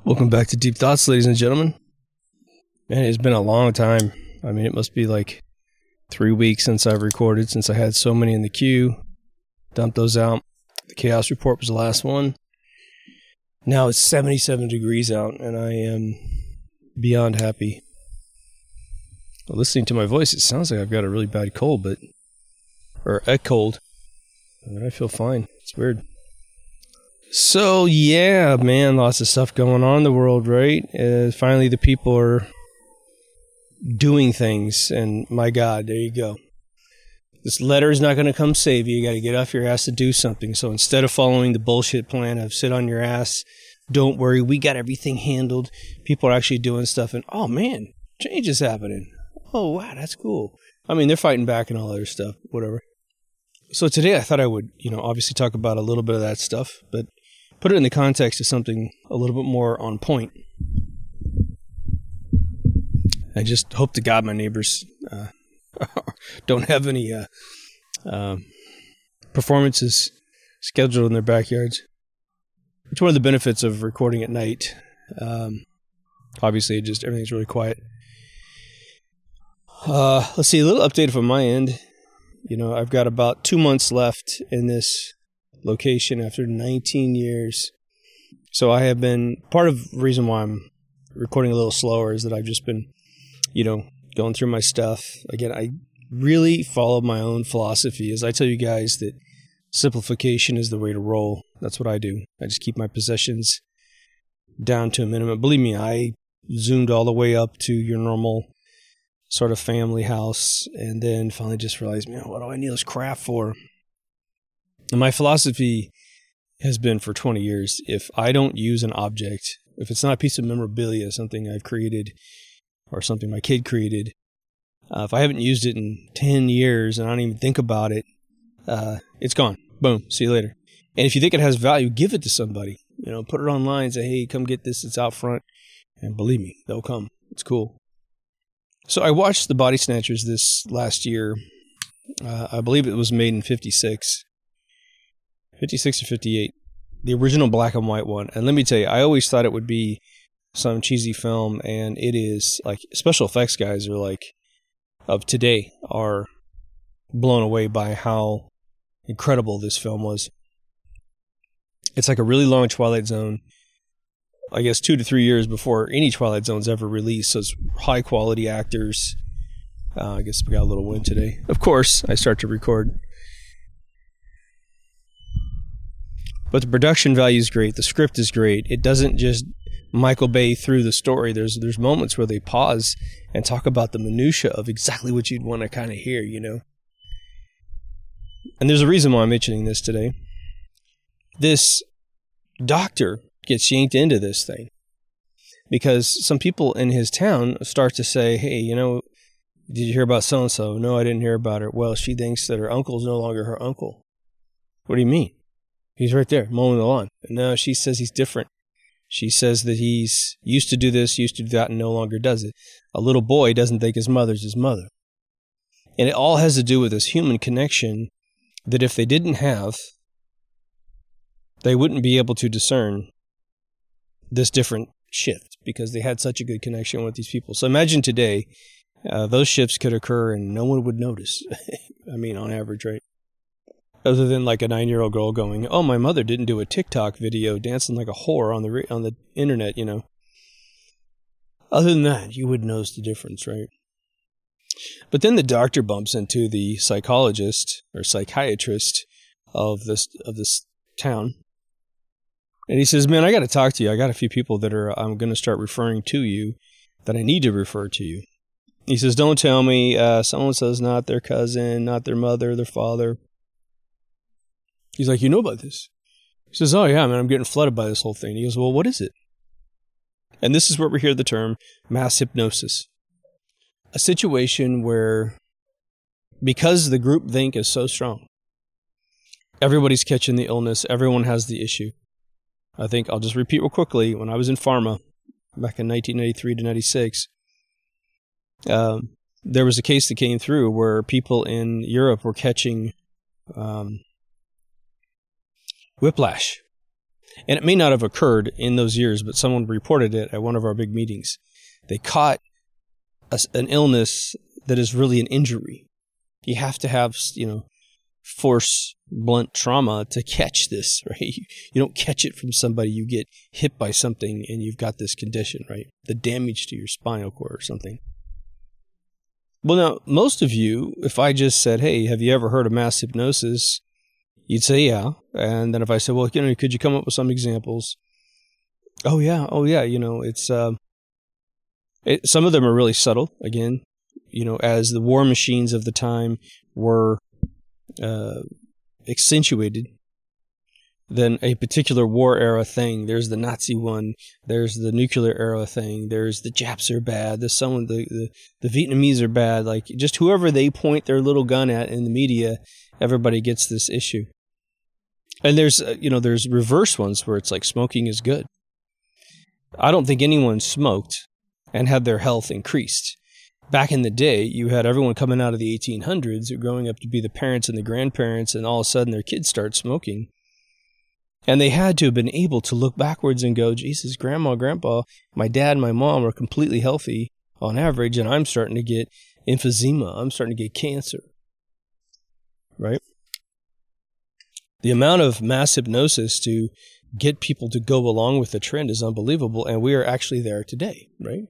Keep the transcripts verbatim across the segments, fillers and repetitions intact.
Welcome back to Deep Thoughts, ladies and gentlemen. Man, it's been a long time. I mean, it must be like three weeks since I've recorded, since I had so many in the queue. Dumped those out. The Chaos Report was the last one. Now it's seventy-seven degrees out, and I am beyond happy. Well, listening to my voice, it sounds like I've got a really bad cold, but... Or a cold. But I feel fine. It's weird. So, yeah, man, lots of stuff going on in the world, right? Uh, finally, the people are doing things, and my God, there you go. This letter is not going to come save you. You got to get off your ass to do something. So instead of following the bullshit plan of sit on your ass, don't worry, we got everything handled, people are actually doing stuff, and oh, man, change is happening. Oh, wow, that's cool. I mean, they're fighting back and all other stuff, whatever. So today I thought I would, you know, obviously talk about a little bit of that stuff, but put it in the context of something a little bit more on point. I just hope to God my neighbors uh, don't have any uh, um, performances scheduled in their backyards. It's one of the benefits of recording at night. Um, obviously, it just everything's really quiet. Uh, let's see, a little update from my end. You know, I've got about two months left in this location after nineteen years. So I have been, part of the reason why I'm recording a little slower is that I've just been, you know, going through my stuff. Again, I really follow my own philosophy. As I tell you guys that simplification is the way to roll. That's what I do. I just keep my possessions down to a minimum. Believe me, I zoomed all the way up to your normal sort of family house and then finally just realized, man, what do I need this crap for? And my philosophy has been for twenty years, if I don't use an object, if it's not a piece of memorabilia, something I've created or something my kid created, uh, if I haven't used it in ten years and I don't even think about it, uh, it's gone. Boom. See you later. And if you think it has value, give it to somebody. You know, put it online, say, hey, come get this. It's out front. And believe me, they'll come. It's cool. So I watched The Body Snatchers this last year. Uh, I believe it was made in fifty-six. fifty-six or fifty-eight, the original black and white one. And let me tell you, I always thought it would be some cheesy film, and it is. Like, special effects guys are like, of today, are blown away by how incredible this film was. It's like a really long Twilight Zone, I guess two to three years before any Twilight Zone's ever released, so it's high quality actors. Uh, I guess we got a little wind today. Of course, I start to record. But the production value is great. The script is great. It doesn't just Michael Bay through the story. There's there's moments where they pause and talk about the minutia of exactly what you'd want to kind of hear, you know. And there's a reason why I'm mentioning this today. This doctor gets yanked into this thing because some people in his town start to say, hey, you know, did you hear about so-and-so? No, I didn't hear about her. Well, she thinks that her uncle's no longer her uncle. What do you mean? He's right there, mowing the lawn. No, she says he's different. She says that he's used to do this, used to do that, and no longer does it. A little boy doesn't think his mother's his mother. And it all has to do with this human connection that if they didn't have, they wouldn't be able to discern this different shift because they had such a good connection with these people. So imagine today, uh, those shifts could occur and no one would notice. I mean, on average, right? Other than like a nine-year-old girl going, oh, my mother didn't do a TikTok video dancing like a whore on the on the internet, you know. Other than that, you would notice the difference, right? But then the doctor bumps into the psychologist or psychiatrist of this of this town. And he says, man, I got to talk to you. I got a few people that are I'm going to start referring to you that I need to refer to you. He says, don't tell me uh, so-and-so's not their cousin, not their mother, their father. He's like, you know about this? He says, oh, yeah, man, I'm getting flooded by this whole thing. He goes, well, what is it? And this is where we hear the term mass hypnosis. A situation where, because the group think is so strong, everybody's catching the illness, everyone has the issue. I think I'll just repeat real quickly. When I was in pharma, back in nineteen ninety-three to ninety-six, um, there was a case that came through where people in Europe were catching um, whiplash. And it may not have occurred in those years, but someone reported it at one of our big meetings. They caught a, an illness that is really an injury. You have to have, you know, force blunt trauma to catch this, right? You, you don't catch it from somebody. You get hit by something and you've got this condition, right? The damage to your spinal cord or something. Well, now, most of you, if I just said, hey, have you ever heard of mass hypnosis? You'd say, yeah. And then if I said, well, you know, could you come up with some examples? Oh, yeah. Oh, yeah. You know, it's, uh, it, some of them are really subtle. Again, you know, as the war machines of the time were uh, accentuated, then a particular war era thing. There's the Nazi one. There's the nuclear era thing. There's the Japs are bad. There's someone, the, the, the Vietnamese are bad. Like just whoever they point their little gun at in the media, everybody gets this issue. And there's, uh, you know, there's reverse ones where it's like smoking is good. I don't think anyone smoked and had their health increased. Back in the day, you had everyone coming out of the eighteen hundreds growing up to be the parents and the grandparents, and all of a sudden their kids start smoking. And they had to have been able to look backwards and go, Jesus, grandma, grandpa, my dad and my mom are completely healthy on average, and I'm starting to get emphysema. I'm starting to get cancer. Right? The amount of mass hypnosis to get people to go along with the trend is unbelievable, and we are actually there today, right?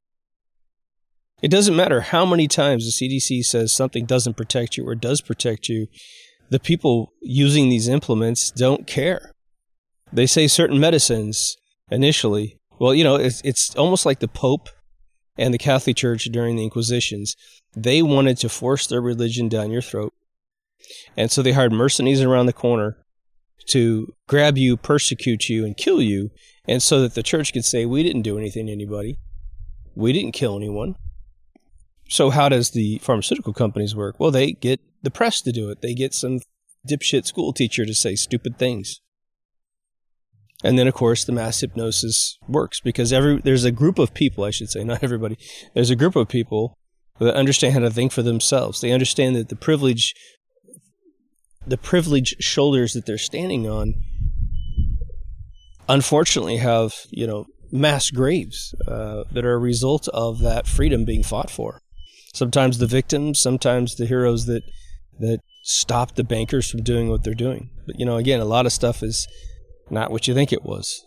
It doesn't matter how many times the C D C says something doesn't protect you or does protect you. The people using these implements don't care. They say certain medicines initially. Well, you know, it's, it's almost like the Pope and the Catholic Church during the Inquisitions. They wanted to force their religion down your throat. And so they hired mercenaries around the corner to grab you, persecute you, and kill you. And so that the church could say, we didn't do anything to anybody. We didn't kill anyone. So how does the pharmaceutical companies work? Well, they get the press to do it. They get some dipshit school teacher to say stupid things. And then, of course, the mass hypnosis works because every there's a group of people, I should say, not everybody. There's a group of people that understand how to think for themselves. They understand that the privilege, the privileged shoulders that they're standing on, unfortunately, have you know mass graves uh, that are a result of that freedom being fought for. Sometimes the victims, sometimes the heroes that that stop the bankers from doing what they're doing. But you know, again, a lot of stuff is not what you think it was.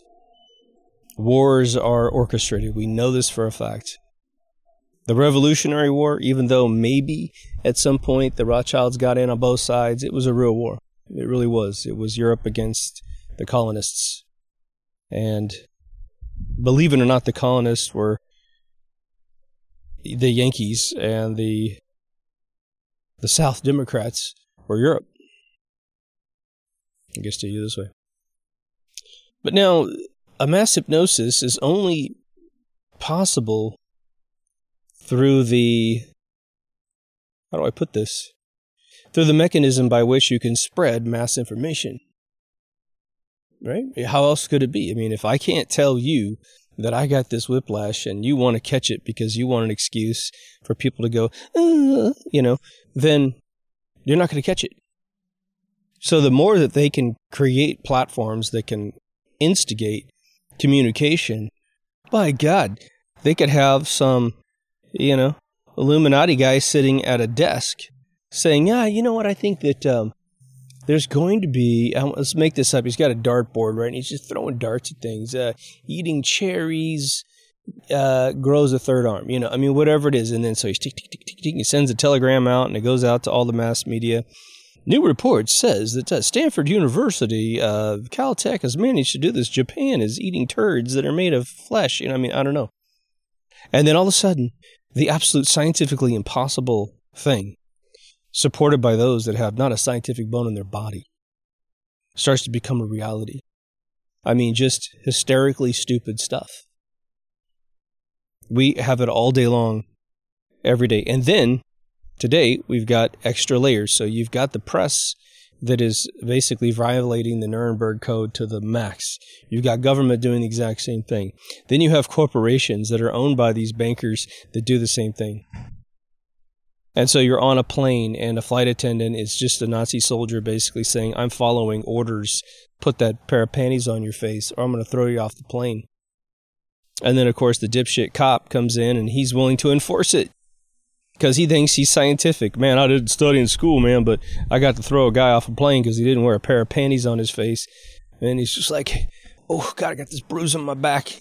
Wars are orchestrated. We know this for a fact. The Revolutionary War, even though maybe at some point the Rothschilds got in on both sides, it was a real war. It really was. It was Europe against the colonists. And believe it or not, the colonists were the Yankees, and the the South Democrats were Europe. I guess to you this way. But now, a mass hypnosis is only possible through the, how do I put this? Through the mechanism by which you can spread mass information. Right? How else could it be? I mean, if I can't tell you that I got this whiplash and you want to catch it because you want an excuse for people to go, uh, you know, then you're not going to catch it. So the more that they can create platforms that can instigate communication, by God, they could have some, you know, Illuminati guy sitting at a desk saying, yeah, you know what, I think that um, there's going to be, um, let's make this up, he's got a dartboard, right, and he's just throwing darts at things, uh, eating cherries, uh, grows a third arm, you know, I mean, whatever it is, and then so he's tick, tick, tick, tick, tick, he sends a telegram out, and it goes out to all the mass media. New report says that uh, Stanford University, uh, Caltech has managed to do this. Japan is eating turds that are made of flesh. You know, I mean, I don't know. And then all of a sudden, the absolute scientifically impossible thing, supported by those that have not a scientific bone in their body, starts to become a reality. I mean, just hysterically stupid stuff. We have it all day long, every day. And then, today, we've got extra layers. So you've got the press that is basically violating the Nuremberg Code to the max. You've got government doing the exact same thing. Then you have corporations that are owned by these bankers that do the same thing. And so you're on a plane and a flight attendant is just a Nazi soldier basically saying, I'm following orders, put that pair of panties on your face or I'm going to throw you off the plane. And then, of course, the dipshit cop comes in and he's willing to enforce it because he thinks he's scientific. Man, I didn't study in school, man, but I got to throw a guy off a plane because he didn't wear a pair of panties on his face. And he's just like, oh, God, I got this bruise on my back.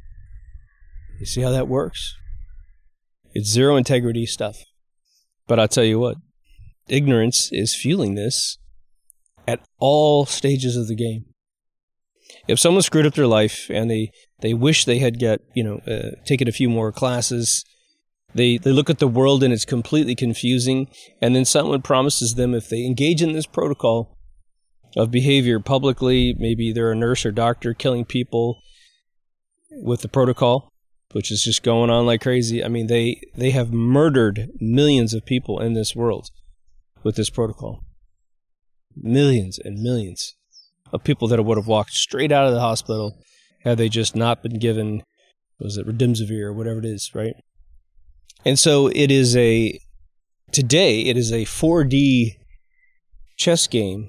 You see how that works? It's zero integrity stuff. But I'll tell you what, ignorance is fueling this at all stages of the game. If someone screwed up their life and they, they wish they had got, you know, uh, taken a few more classes, they, they look at the world and it's completely confusing, and then someone promises them if they engage in this protocol of behavior publicly, maybe they're a nurse or doctor killing people with the protocol, which is just going on like crazy. I mean, they, they have murdered millions of people in this world with this protocol. Millions and millions of people that would have walked straight out of the hospital had they just not been given, was it Remdesivir or whatever it is, right? And so it is a, today it is a four D chess game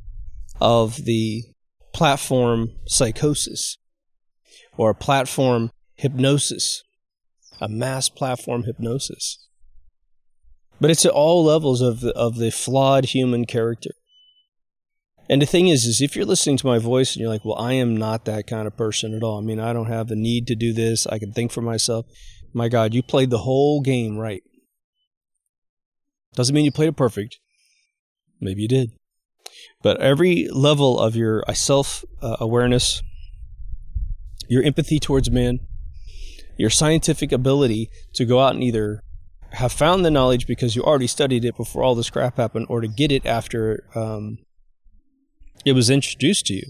of the platform psychosis or platform hypnosis, a mass platform hypnosis. But it's at all levels of the, of the flawed human character. And the thing is, is if you're listening to my voice and you're like, well, I am not that kind of person at all. I mean, I don't have the need to do this. I can think for myself. My God, you played the whole game right. Doesn't mean you played it perfect. Maybe you did. But every level of your self-awareness, your empathy towards man, your scientific ability to go out and either have found the knowledge because you already studied it before all this crap happened, or to get it after um, it was introduced to you.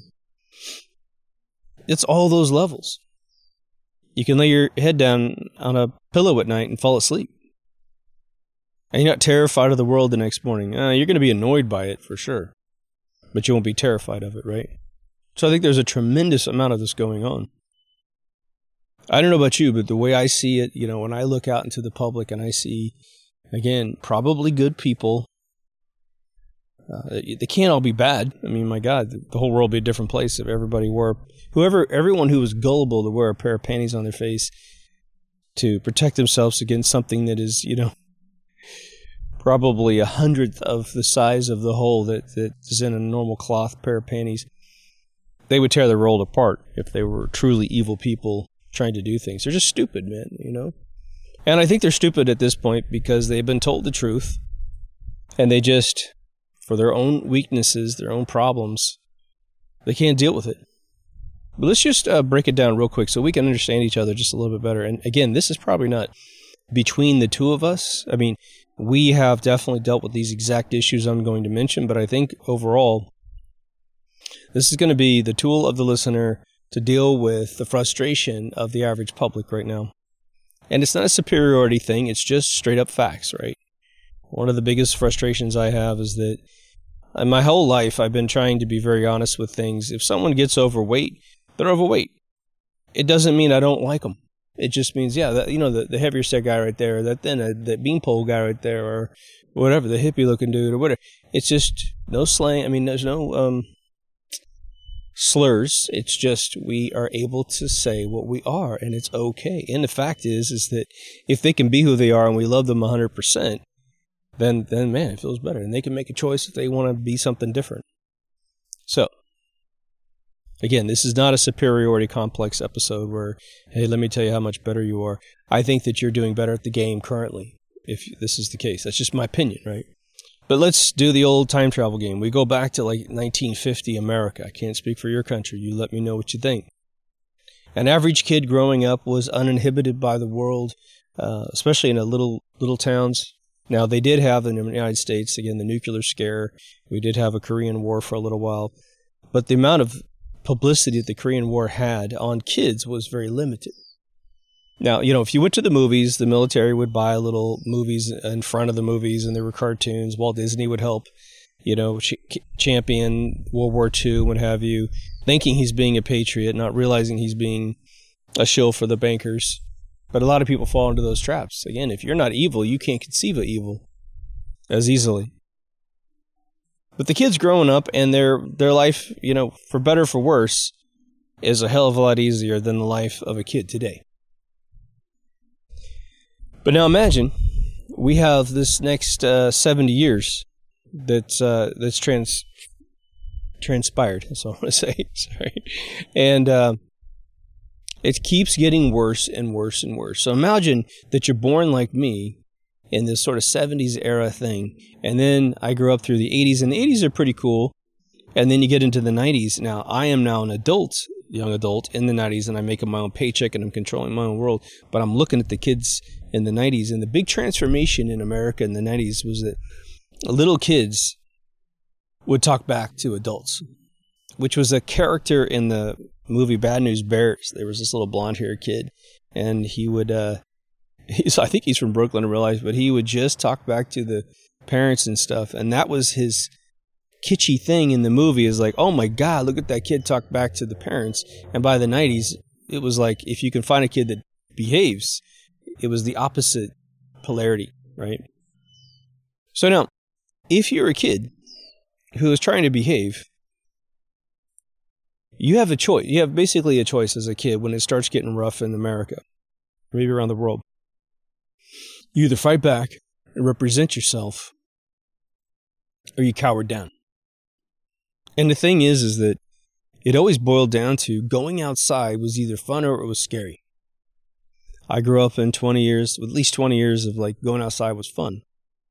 It's all those levels. You can lay your head down on a pillow at night and fall asleep. And you're not terrified of the world the next morning. Uh, you're going to be annoyed by it for sure, but you won't be terrified of it, right? So I think there's a tremendous amount of this going on. I don't know about you, but the way I see it, you know, when I look out into the public and I see, again, probably good people, uh, they can't all be bad. I mean, my God, the whole world would be a different place if everybody wore, whoever, everyone who was gullible to wear a pair of panties on their face to protect themselves against something that is, you know, probably a hundredth of the size of the hole that, that is in a normal cloth pair of panties, they would tear the world apart if they were truly evil people trying to do things. They're just stupid, man, you know? And I think they're stupid at this point because they've been told the truth and they just, for their own weaknesses, their own problems, they can't deal with it. But let's just uh, break it down real quick so we can understand each other just a little bit better. And again, this is probably not between the two of us. I mean, we have definitely dealt with these exact issues I'm going to mention, but I think overall, this is going to be the tool of the listener to deal with the frustration of the average public right now. And it's not a superiority thing, it's just straight up facts, right? One of the biggest frustrations I have is that in my whole life, I've been trying to be very honest with things. If someone gets overweight, they're overweight. It doesn't mean I don't like them. It just means, yeah, that, you know, the, the heavier set guy right there, that then uh, that beanpole guy right there, or whatever, the hippie looking dude, or whatever. It's just no slang. I mean, there's no um, slurs. It's just we are able to say what we are, and it's okay. And the fact is, is that if they can be who they are and we love them one hundred percent, then, then man, it feels better. And they can make a choice if they want to be something different. So, again, this is not a superiority complex episode where, hey, let me tell you how much better you are. I think that you're doing better at the game currently, if this is the case. That's just my opinion, right? But let's do the old time travel game. We go back to like nineteen fifty America. I can't speak for your country. You let me know what you think. An average kid growing up was uninhibited by the world, uh, especially in a little little towns. Now, they did have in the United States, again, the nuclear scare. We did have a Korean War for a little while. But the amount of publicity that the Korean War had on kids was very limited. Now, you know, if you went to the movies, the military would buy little movies in front of the movies, and there were cartoons. Walt Disney would help, you know, ch- champion World War Two, what have you, thinking he's being a patriot, not realizing he's being a shill for the bankers. But a lot of people fall into those traps. Again, if you're not evil, you can't conceive of evil. as easily. But the kids growing up and their their life, you know, for better or for worse, is a hell of a lot easier than the life of a kid today. But now imagine we have this next uh, seventy years that's uh, that's trans transpired. That's all I want to say. Sorry, and uh, it keeps getting worse and worse and worse. So imagine that you're born like me in this sort of seventies era thing, and then I grew up through the eighties, and the eighties are pretty cool, and then you get into the nineties. Now I am now an adult, young adult in the nineties, and I'm making my own paycheck and I'm controlling my own world, but I'm looking at the kids in the nineties, and the big transformation in America in the nineties was that little kids would talk back to adults, which was a character in the movie Bad News Bears. There was this little blonde-haired kid, and he would, uh, he's, I think he's from Brooklyn in real life, but he would just talk back to the parents and stuff, and that was his kitschy thing in the movie, is like, oh my God, look at that kid talk back to the parents. And by the nineties, it was like, if you can find a kid that behaves, it was the opposite polarity, right? So now, if you're a kid who is trying to behave, you have a choice. You have basically a choice as a kid when it starts getting rough in America, maybe around the world. You either fight back and represent yourself, or you cower down. And the thing is, is that it always boiled down to going outside was either fun or it was scary. I grew up in twenty years, at least twenty years of like going outside was fun.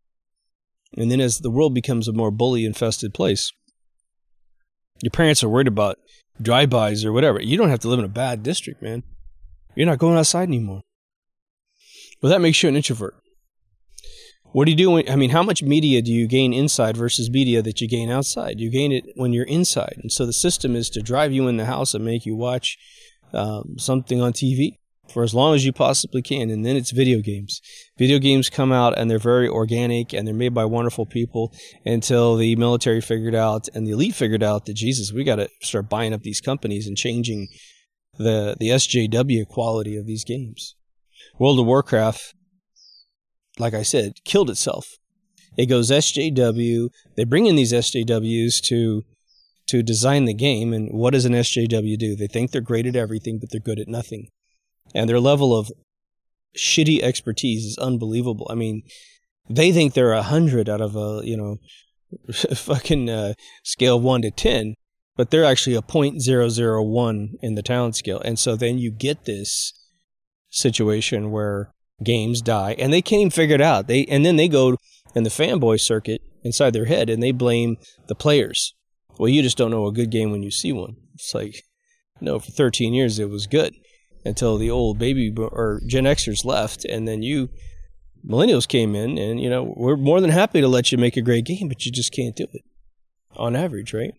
And then as the world becomes a more bully-infested place, your parents are worried about drive-bys or whatever. You don't have to live in a bad district, man. You're not going outside anymore. Well, that makes you an introvert. What do you do when, I mean, how much media do you gain inside versus media that you gain outside? You gain it when you're inside. And so the system is to drive you in the house and make you watch um, something on T V for as long as you possibly can. And then it's video games. Video games come out and they're very organic and they're made by wonderful people until the military figured out and the elite figured out that, Jesus, we got to start buying up these companies and changing the, the S J W quality of these games. World of Warcraft, like I said, killed itself. It goes S J W. They bring in these S J Ws to to design the game. And what does an S J W do? They think they're great at everything, but they're good at nothing. And their level of shitty expertise is unbelievable. I mean, they think they're a hundred out of a, you know, fucking uh, scale one to ten, but they're actually a point zero zero one in the talent scale. And so then you get this situation where games die, and they can't even figure it out. They and then they go in the fanboy circuit inside their head, and they blame the players. Well, you just don't know a good game when you see one. It's like, no, for thirteen years it was good until the old baby or Gen Xers left, and then you millennials came in, and you know we're more than happy to let you make a great game, but you just can't do it on average, right?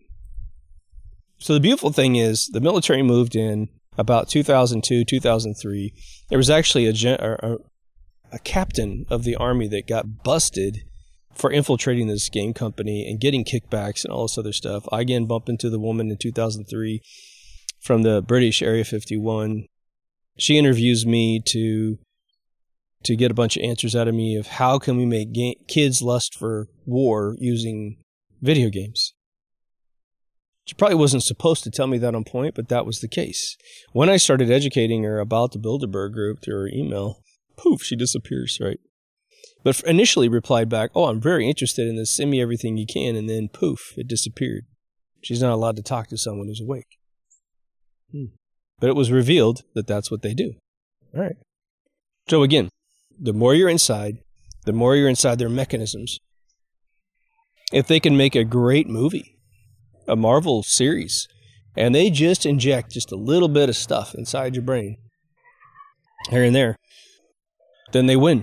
So the beautiful thing is the military moved in about two thousand two, two thousand three. There was actually a, gen- a, a captain of the Army that got busted for infiltrating this game company and getting kickbacks and all this other stuff. I again bumped into the woman in two thousand three from the British Area fifty-one. She interviews me to to get a bunch of answers out of me of how can we make ga- kids lust for war using video games. She probably wasn't supposed to tell me that on point, but that was the case. When I started educating her about the Bilderberg Group through her email, poof, she disappears, right? But initially replied back, oh, I'm very interested in this, send me everything you can, and then poof, it disappeared. She's not allowed to talk to someone who's awake. Hmm. But it was revealed that that's what they do. All right. So again, the more you're inside, the more you're inside their mechanisms. If they can make a great movie, a Marvel series, and they just inject just a little bit of stuff inside your brain, here and there, then they win.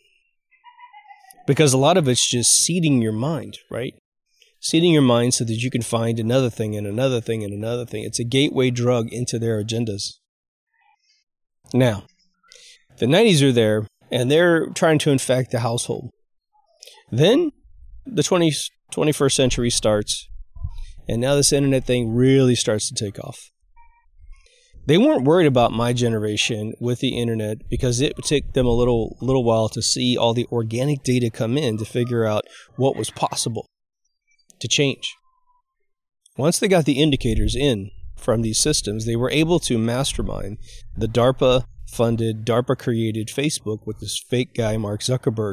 Because a lot of it's just seeding your mind, right? Seeding your mind so that you can find another thing and another thing and another thing. It's a gateway drug into their agendas. Now, the nineties are there, and they're trying to infect the household. Then the twentieth, twenty-first century starts, and now this internet thing really starts to take off. They weren't worried about my generation with the internet because it would take them a little little while to see all the organic data come in to figure out what was possible to change. Once they got the indicators in from these systems, they were able to mastermind the DARPA-funded, DARPA-created Facebook with this fake guy, Mark Zuckerberg,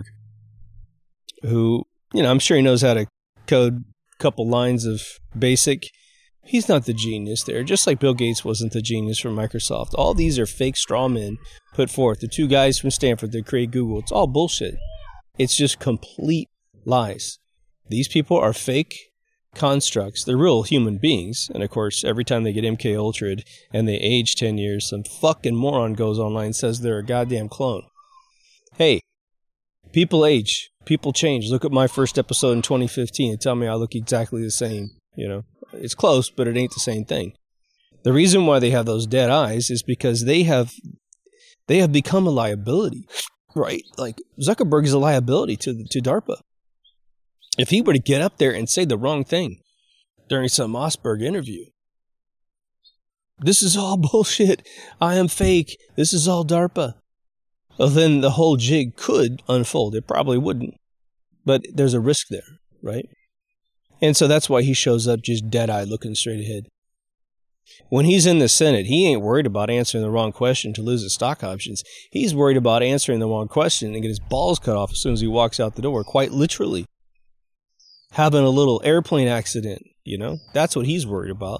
who, you know, I'm sure he knows how to code a couple lines of BASIC. He's not the genius there, just like Bill Gates wasn't the genius from Microsoft. All these are fake straw men put forth. The two guys from Stanford that create Google, it's all bullshit. It's just complete lies. These people are fake constructs. They're real human beings. And of course, every time they get M K Ultra'd and they age ten years, some fucking moron goes online and says they're a goddamn clone. Hey, people age. People change. Look at my first episode in twenty fifteen and tell me I look exactly the same, you know. It's close, but it ain't the same thing. The reason why they have those dead eyes is because they have they have become a liability, right? Like Zuckerberg is a liability to to DARPA. If he were to get up there and say the wrong thing during some Mossberg interview, this is all bullshit. I am fake. This is all DARPA. Well, then the whole jig could unfold. It probably wouldn't, but there's a risk there, right? And so that's why he shows up just dead-eyed looking straight ahead. When he's in the Senate, he ain't worried about answering the wrong question to lose his stock options. He's worried about answering the wrong question and get his balls cut off as soon as he walks out the door, quite literally. Having a little airplane accident, you know? That's what he's worried about.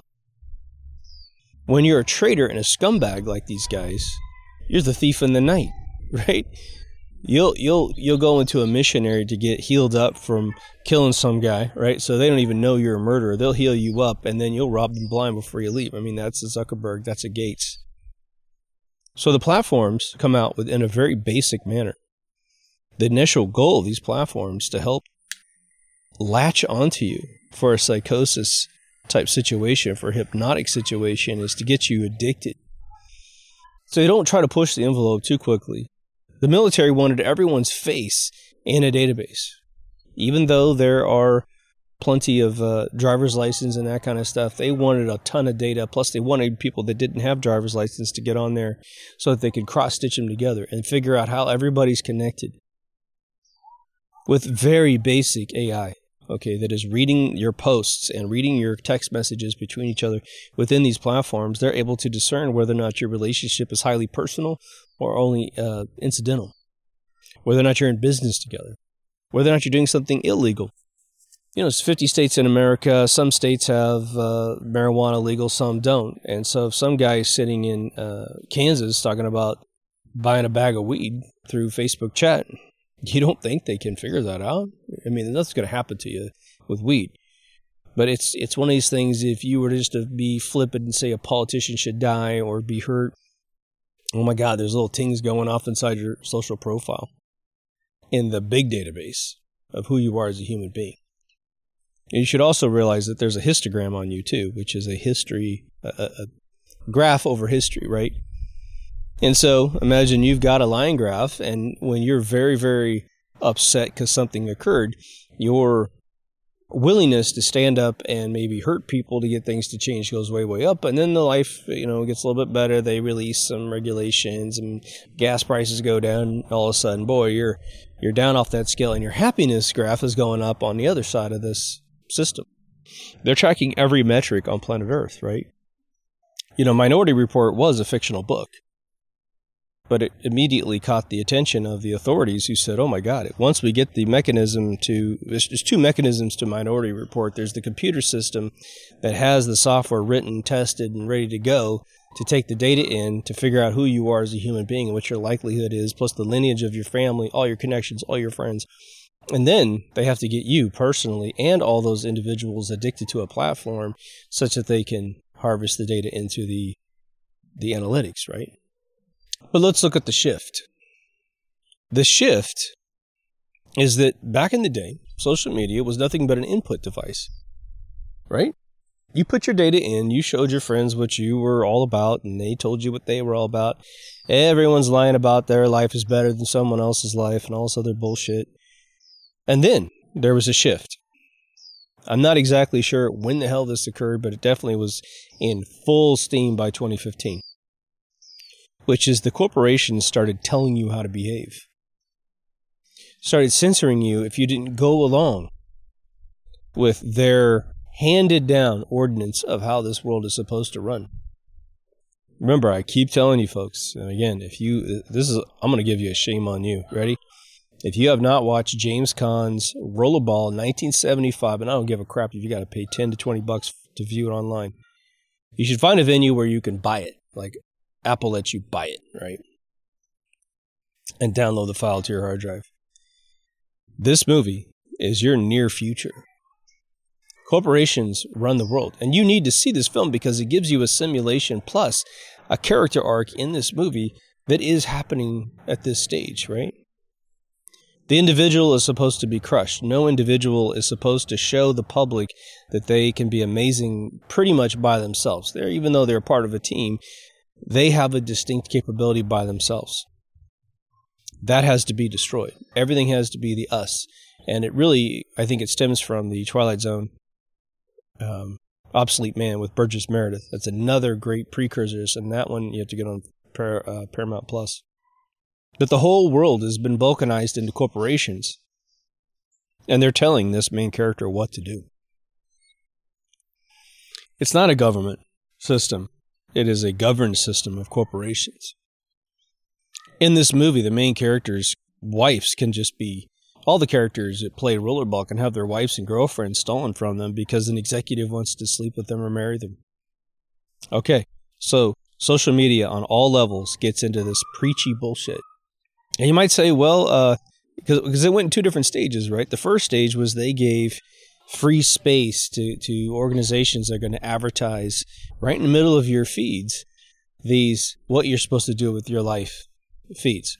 When you're a traitor and a scumbag like these guys, you're the thief in the night, right? You'll you'll you'll go into a missionary to get healed up from killing some guy, right? So they don't even know you're a murderer. They'll heal you up, and then you'll rob them blind before you leave. I mean, that's a Zuckerberg, that's a Gates. So the platforms come out with in a very basic manner. The initial goal of these platforms to help latch onto you for a psychosis type situation, for a hypnotic situation, is to get you addicted. So you don't try to push the envelope too quickly. The military wanted everyone's face in a database. Even though there are plenty of uh, driver's license and that kind of stuff, they wanted a ton of data. Plus, they wanted people that didn't have driver's license to get on there so that they could cross-stitch them together and figure out how everybody's connected with very basic A I. Okay, that is reading your posts and reading your text messages between each other within these platforms. They're able to discern whether or not your relationship is highly personal or only uh, incidental, whether or not you're in business together, whether or not you're doing something illegal. You know, it's fifty states in America. Some states have uh, marijuana legal, some don't. And so if some guy is sitting in uh, Kansas talking about buying a bag of weed through Facebook chat, you don't think they can figure that out? I mean, nothing's going to happen to you with weed. But it's it's one of these things, if you were just to be flippant and say a politician should die or be hurt, oh my God, there's little things going off inside your social profile in the big database of who you are as a human being. And you should also realize that there's a histogram on you too, which is a history, a, a graph over history, right? And so imagine you've got a line graph, and when you're very, very upset because something occurred, your willingness to stand up and maybe hurt people to get things to change goes way, way up. And then the life, you know, gets a little bit better. They release some regulations and gas prices go down. And all of a sudden, boy, you're you're down off that scale, and your happiness graph is going up on the other side of this system. They're tracking every metric on planet Earth, right? You know, Minority Report was a fictional book, but it immediately caught the attention of the authorities, who said, oh my God, once we get the mechanism to, there's, there's two mechanisms to Minority Report. There's the computer system that has the software written, tested, and ready to go to take the data in to figure out who you are as a human being and what your likelihood is, plus the lineage of your family, all your connections, all your friends. And then they have to get you personally and all those individuals addicted to a platform such that they can harvest the data into the the analytics, right? But let's look at the shift. The shift is that back in the day, social media was nothing but an input device, right? You put your data in, you showed your friends what you were all about, and they told you what they were all about. Everyone's lying about their life is better than someone else's life and all this other bullshit. And then there was a shift. I'm not exactly sure when the hell this occurred, but it definitely was in full steam by twenty fifteen. which is the corporations started telling you how to behave. Started censoring you if you didn't go along with their handed down ordinance of how this world is supposed to run. Remember, I keep telling you folks, and again, if you, this is, I'm going to give you a shame on you. Ready? If you have not watched James Caan's Rollerball nineteen seventy-five, and I don't give a crap if you got to pay ten to twenty bucks to view it online, you should find a venue where you can buy it. Like Apple lets you buy it, right? And download the file to your hard drive. This movie is your near future. Corporations run the world. And you need to see this film because it gives you a simulation plus a character arc in this movie that is happening at this stage, right? The individual is supposed to be crushed. No individual is supposed to show the public that they can be amazing pretty much by themselves. They're, even though they're part of a team, they have a distinct capability by themselves. That has to be destroyed. Everything has to be the us. And it really, I think it stems from the Twilight Zone um, Obsolete Man with Burgess Meredith. That's another great precursor. And that one you have to get on Par- uh, Paramount Plus. But the whole world has been balkanized into corporations. And they're telling this main character what to do. It's not a government system. It is a governed system of corporations. In this movie, the main character's wives can just be... All the characters that play Rollerball can have their wives and girlfriends stolen from them because an executive wants to sleep with them or marry them. Okay, so social media on all levels gets into this preachy bullshit. And you might say, well, uh, because, because it went in two different stages, right? The first stage was they gave free space to, to organizations that are going to advertise right in the middle of your feeds these, what you're supposed to do with your life feeds.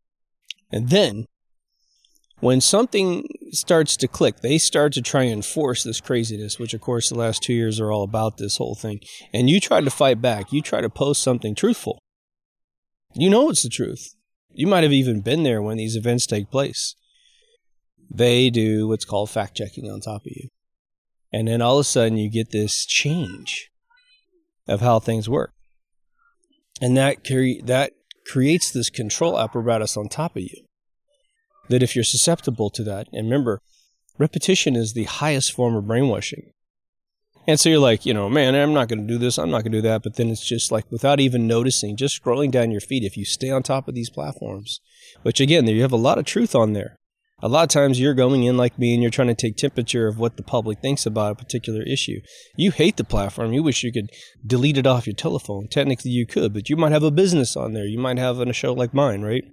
And then, when something starts to click, they start to try and enforce this craziness, which, of course, the last two years are all about this whole thing. And you try to fight back. You try to post something truthful. You know it's the truth. You might have even been there when these events take place. They do what's called fact-checking on top of you. And then all of a sudden you get this change of how things work. And that cre- that creates this control apparatus on top of you. That if you're susceptible to that, and remember, repetition is the highest form of brainwashing. And so you're like, you know, man, I'm not going to do this, I'm not going to do that. But then it's just like, without even noticing, just scrolling down your feed, if you stay on top of these platforms, which again, you have a lot of truth on there. A lot of times you're going in like me and you're trying to take temperature of what the public thinks about a particular issue. You hate the platform. You wish you could delete it off your telephone. Technically you could, but you might have a business on there. You might have a show like mine, right?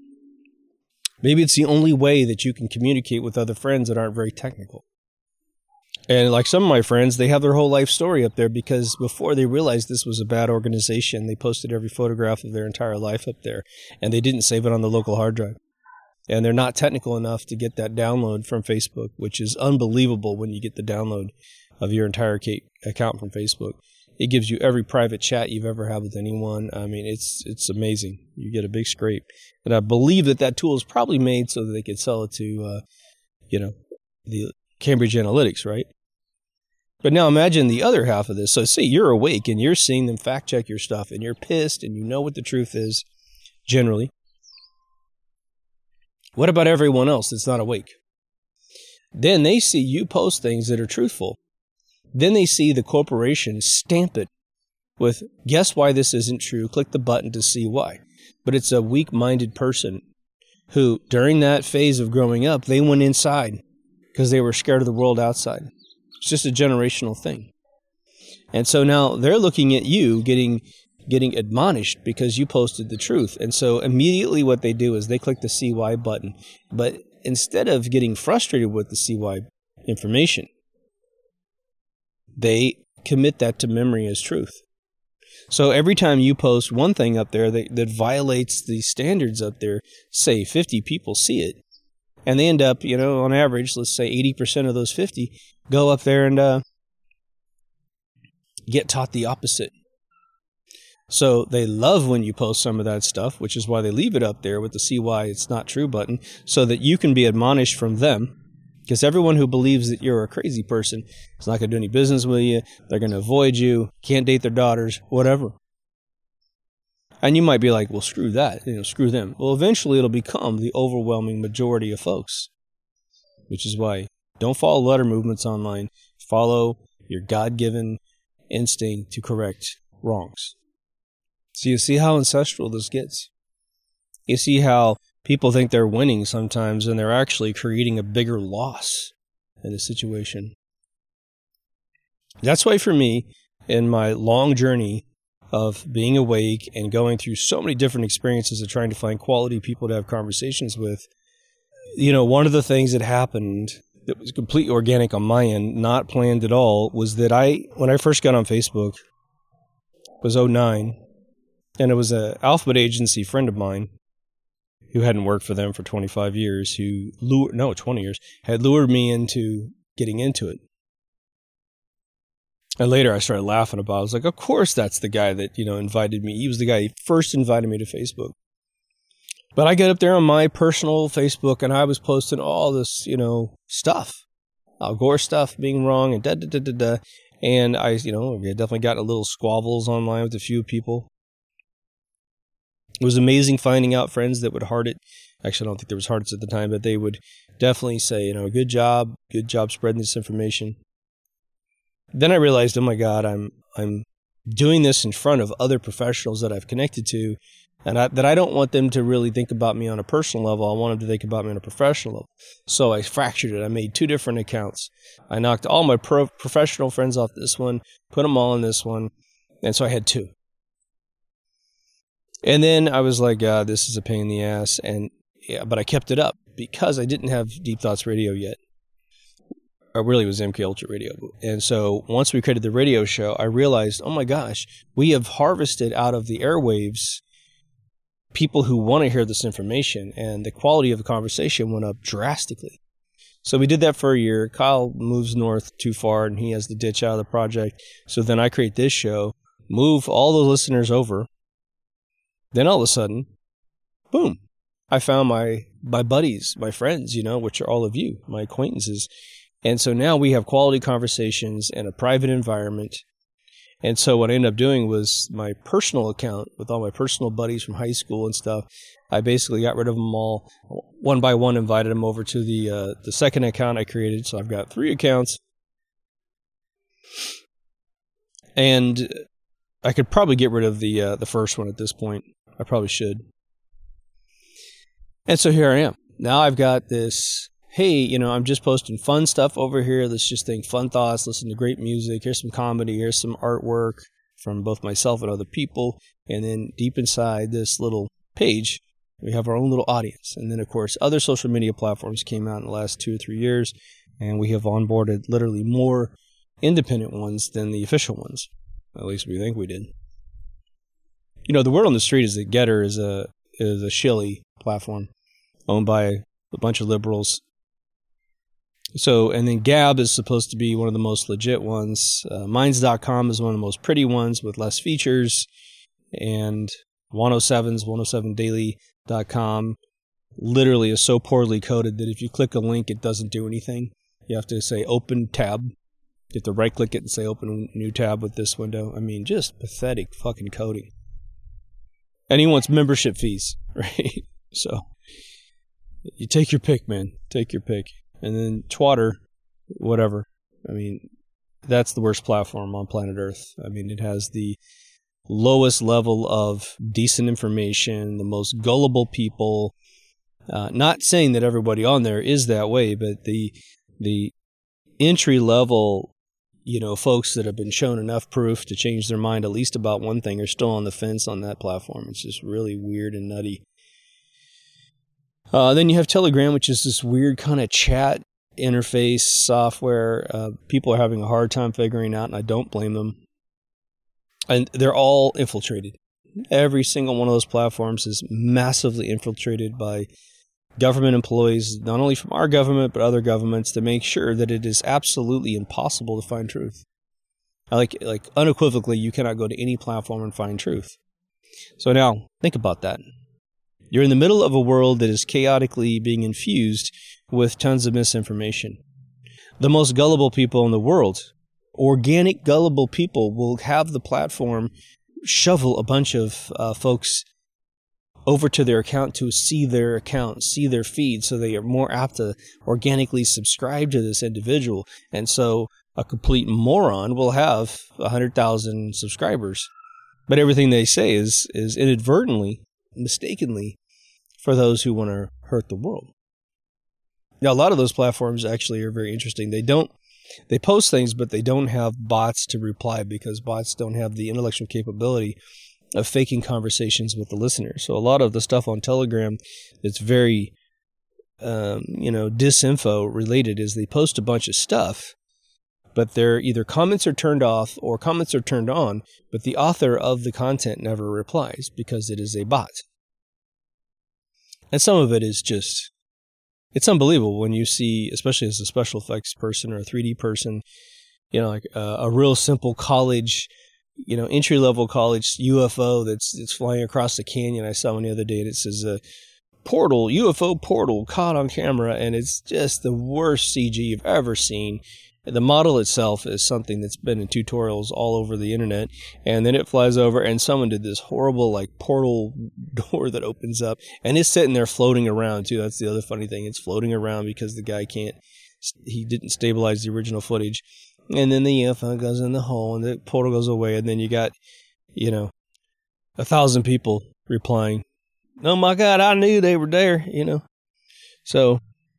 Maybe it's the only way that you can communicate with other friends that aren't very technical. And like some of my friends, they have their whole life story up there because before they realized this was a bad organization, they posted every photograph of their entire life up there, and they didn't save it on the local hard drive. And they're not technical enough to get that download from Facebook, which is unbelievable when you get the download of your entire account from Facebook. It gives you every private chat you've ever had with anyone. I mean, it's it's amazing. You get a big scrape. And I believe that that tool is probably made so that they could sell it to, uh, you know, the Cambridge Analytics, right? But now imagine the other half of this. So say you're awake and you're seeing them fact check your stuff and you're pissed and you know what the truth is, generally. What about everyone else that's not awake? Then they see you post things that are truthful. Then they see the corporation stamp it with, guess why this isn't true? Click the button to see why. But it's a weak-minded person who, during that phase of growing up, they went inside because they were scared of the world outside. It's just a generational thing. And so now they're looking at you getting getting admonished because you posted the truth. And so immediately what they do is they click the see why button. But instead of getting frustrated with the see why information, they commit that to memory as truth. So every time you post one thing up there that, that violates the standards up there, say fifty people see it, and they end up, you know, on average, let's say eighty percent of those fifty go up there and uh, get taught the opposite. So they love when you post some of that stuff, which is why they leave it up there with the see why it's not true button, so that you can be admonished from them. Because everyone who believes that you're a crazy person is not going to do any business with you. They're going to avoid you, can't date their daughters, whatever. And you might be like, well, screw that, you know, screw them. Well, eventually it'll become the overwhelming majority of folks, which is why don't follow letter movements online. Follow your God-given instinct to correct wrongs. So you see how ancestral this gets. You see how people think they're winning sometimes and they're actually creating a bigger loss in the situation. That's why for me, in my long journey of being awake and going through so many different experiences of trying to find quality people to have conversations with, you know, one of the things that happened that was completely organic on my end, not planned at all, was that I, when I first got on Facebook, it was oh nine, and it was an alphabet agency friend of mine who hadn't worked for them for twenty-five years, who lured, no, twenty years, had lured me into getting into it. And later I started laughing about it. I was like, of course that's the guy that, you know, invited me. He was the guy who first invited me to Facebook. But I get up there on my personal Facebook and I was posting all this, you know, stuff. Al Gore stuff being wrong and da da da da da. And I, you know, I definitely got a little squabbles online with a few people. It was amazing finding out friends that would heart it. Actually, I don't think there was hearts at the time, but they would definitely say, you know, good job, good job spreading this information. Then I realized, oh my God, I'm I'm doing this in front of other professionals that I've connected to, and I, that I don't want them to really think about me on a personal level. I want them to think about me on a professional level. So I fractured it. I made two different accounts. I knocked all my pro- professional friends off this one, put them all in this one, and so I had two. And then I was like, God, this is a pain in the ass, and yeah, but I kept it up because I didn't have Deep Thoughts Radio yet. Or really, it was M K Ultra Radio. And so once we created the radio show, I realized, oh my gosh, we have harvested out of the airwaves people who want to hear this information, and the quality of the conversation went up drastically. So we did that for a year. Kyle moves north too far, and he has to ditch out of the project. So then I create this show, move all the listeners over. Then all of a sudden, boom, I found my, my buddies, my friends, you know, which are all of you, my acquaintances. And so now we have quality conversations in a private environment. And so what I ended up doing was my personal account with all my personal buddies from high school and stuff. I basically got rid of them all one by one, invited them over to the uh, the second account I created. So I've got three accounts. And I could probably get rid of the uh, the first one at this point. I probably should. And so here I am. Now I've got this, hey, you know, I'm just posting fun stuff over here. Let's just think fun thoughts, listen to great music. Here's some comedy. Here's some artwork from both myself and other people. And then deep inside this little page, we have our own little audience. And then, of course, other social media platforms came out in the last two or three years. And we have onboarded literally more independent ones than the official ones. At least we think we did. You know, the word on the street is that Getter is a is a shilly platform owned by a bunch of liberals. So, and then Gab is supposed to be one of the most legit ones. Uh, Minds dot com is one of the most pretty ones with less features. And one oh seven's one oh seven daily dot com literally is so poorly coded that if you click a link, it doesn't do anything. You have to say open tab. You have to right click it and say open new tab with this window. I mean, just pathetic fucking coding. And he wants membership fees, right? So you take your pick, man. Take your pick. And then Twitter, whatever. I mean, that's the worst platform on planet Earth. I mean, it has the lowest level of decent information, the most gullible people. Uh, not saying that everybody on there is that way, but the the entry level, you know, folks that have been shown enough proof to change their mind at least about one thing are still on the fence on that platform. It's just really weird and nutty. Uh, then you have Telegram, which is this weird kind of chat interface software. Uh, people are having a hard time figuring out, and I don't blame them. And they're all infiltrated. Every single one of those platforms is massively infiltrated by government employees, not only from our government, but other governments, to make sure that it is absolutely impossible to find truth. Like, like unequivocally, you cannot go to any platform and find truth. So now, think about that. You're in the middle of a world that is chaotically being infused with tons of misinformation. The most gullible people in the world, organic gullible people, will have the platform shovel a bunch of uh, folks over to their account to see their account, see their feed, so they are more apt to organically subscribe to this individual. And so a complete moron will have one hundred thousand subscribers, but everything they say is is inadvertently, mistakenly, for those who want to hurt the world. Now, a lot of those platforms actually are very interesting. They don't, they post things, but they don't have bots to reply, because bots don't have the intellectual capability of faking conversations with the listener. So a lot of the stuff on Telegram that's very, um, you know, disinfo related is they post a bunch of stuff, but they're either comments are turned off or comments are turned on, but the author of the content never replies because it is a bot. And some of it is just, it's unbelievable when you see, especially as a special effects person or a three D person, you know, like uh, a real simple college, you know, entry-level college U F O that's, that's flying across the canyon. I saw one the other day, and it says a uh, portal, U F O portal caught on camera, and it's just the worst C G you've ever seen. The model itself is something that's been in tutorials all over the internet, and then it flies over, and someone did this horrible, like, portal door that opens up, and it's sitting there floating around, too. That's the other funny thing. It's floating around because the guy can't, he didn't stabilize the original footage. And then the U F O goes in the hole, and the portal goes away, and then you got, you know, a thousand people replying, "Oh my God, I knew they were there," you know. So,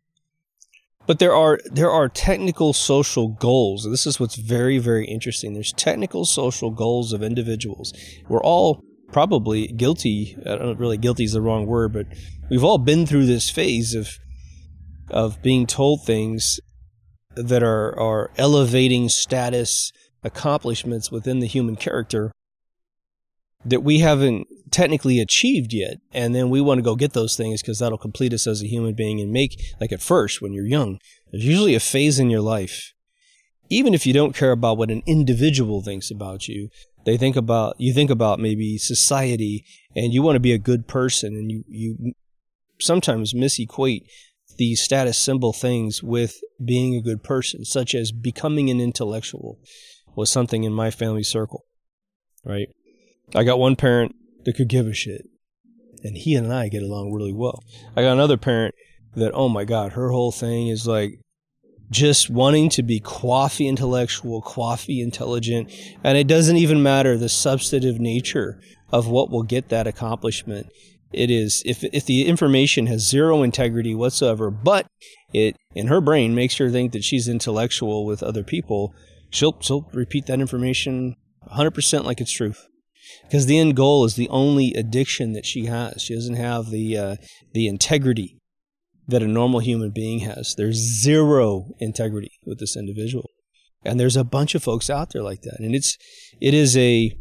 but there are there are technical social goals. This is what's very, very interesting. There's technical social goals of individuals. We're all probably guilty. I don't know, really, guilty is the wrong word, but we've all been through this phase of of being told things that are, are elevating status accomplishments within the human character that we haven't technically achieved yet. And then we want to go get those things because that'll complete us as a human being and make, like at first, when you're young, there's usually a phase in your life, even if you don't care about what an individual thinks about you, they think about, you think about maybe society, and you want to be a good person, and you, you sometimes misequate these status symbol things with being a good person, such as becoming an intellectual was something in my family circle, right? I got one parent that could give a shit, and he and I get along really well. I got another parent that, oh my God, her whole thing is like just wanting to be coffee intellectual, coffee intelligent, and it doesn't even matter the substantive nature of what will get that accomplishment. It is, if if the information has zero integrity whatsoever, but it, in her brain, makes her think that she's intellectual with other people, she'll, she'll repeat that information one hundred percent like it's truth. Because the end goal is the only addiction that she has. She doesn't have the uh, the integrity that a normal human being has. There's zero integrity with this individual. And there's a bunch of folks out there like that. And it's it is a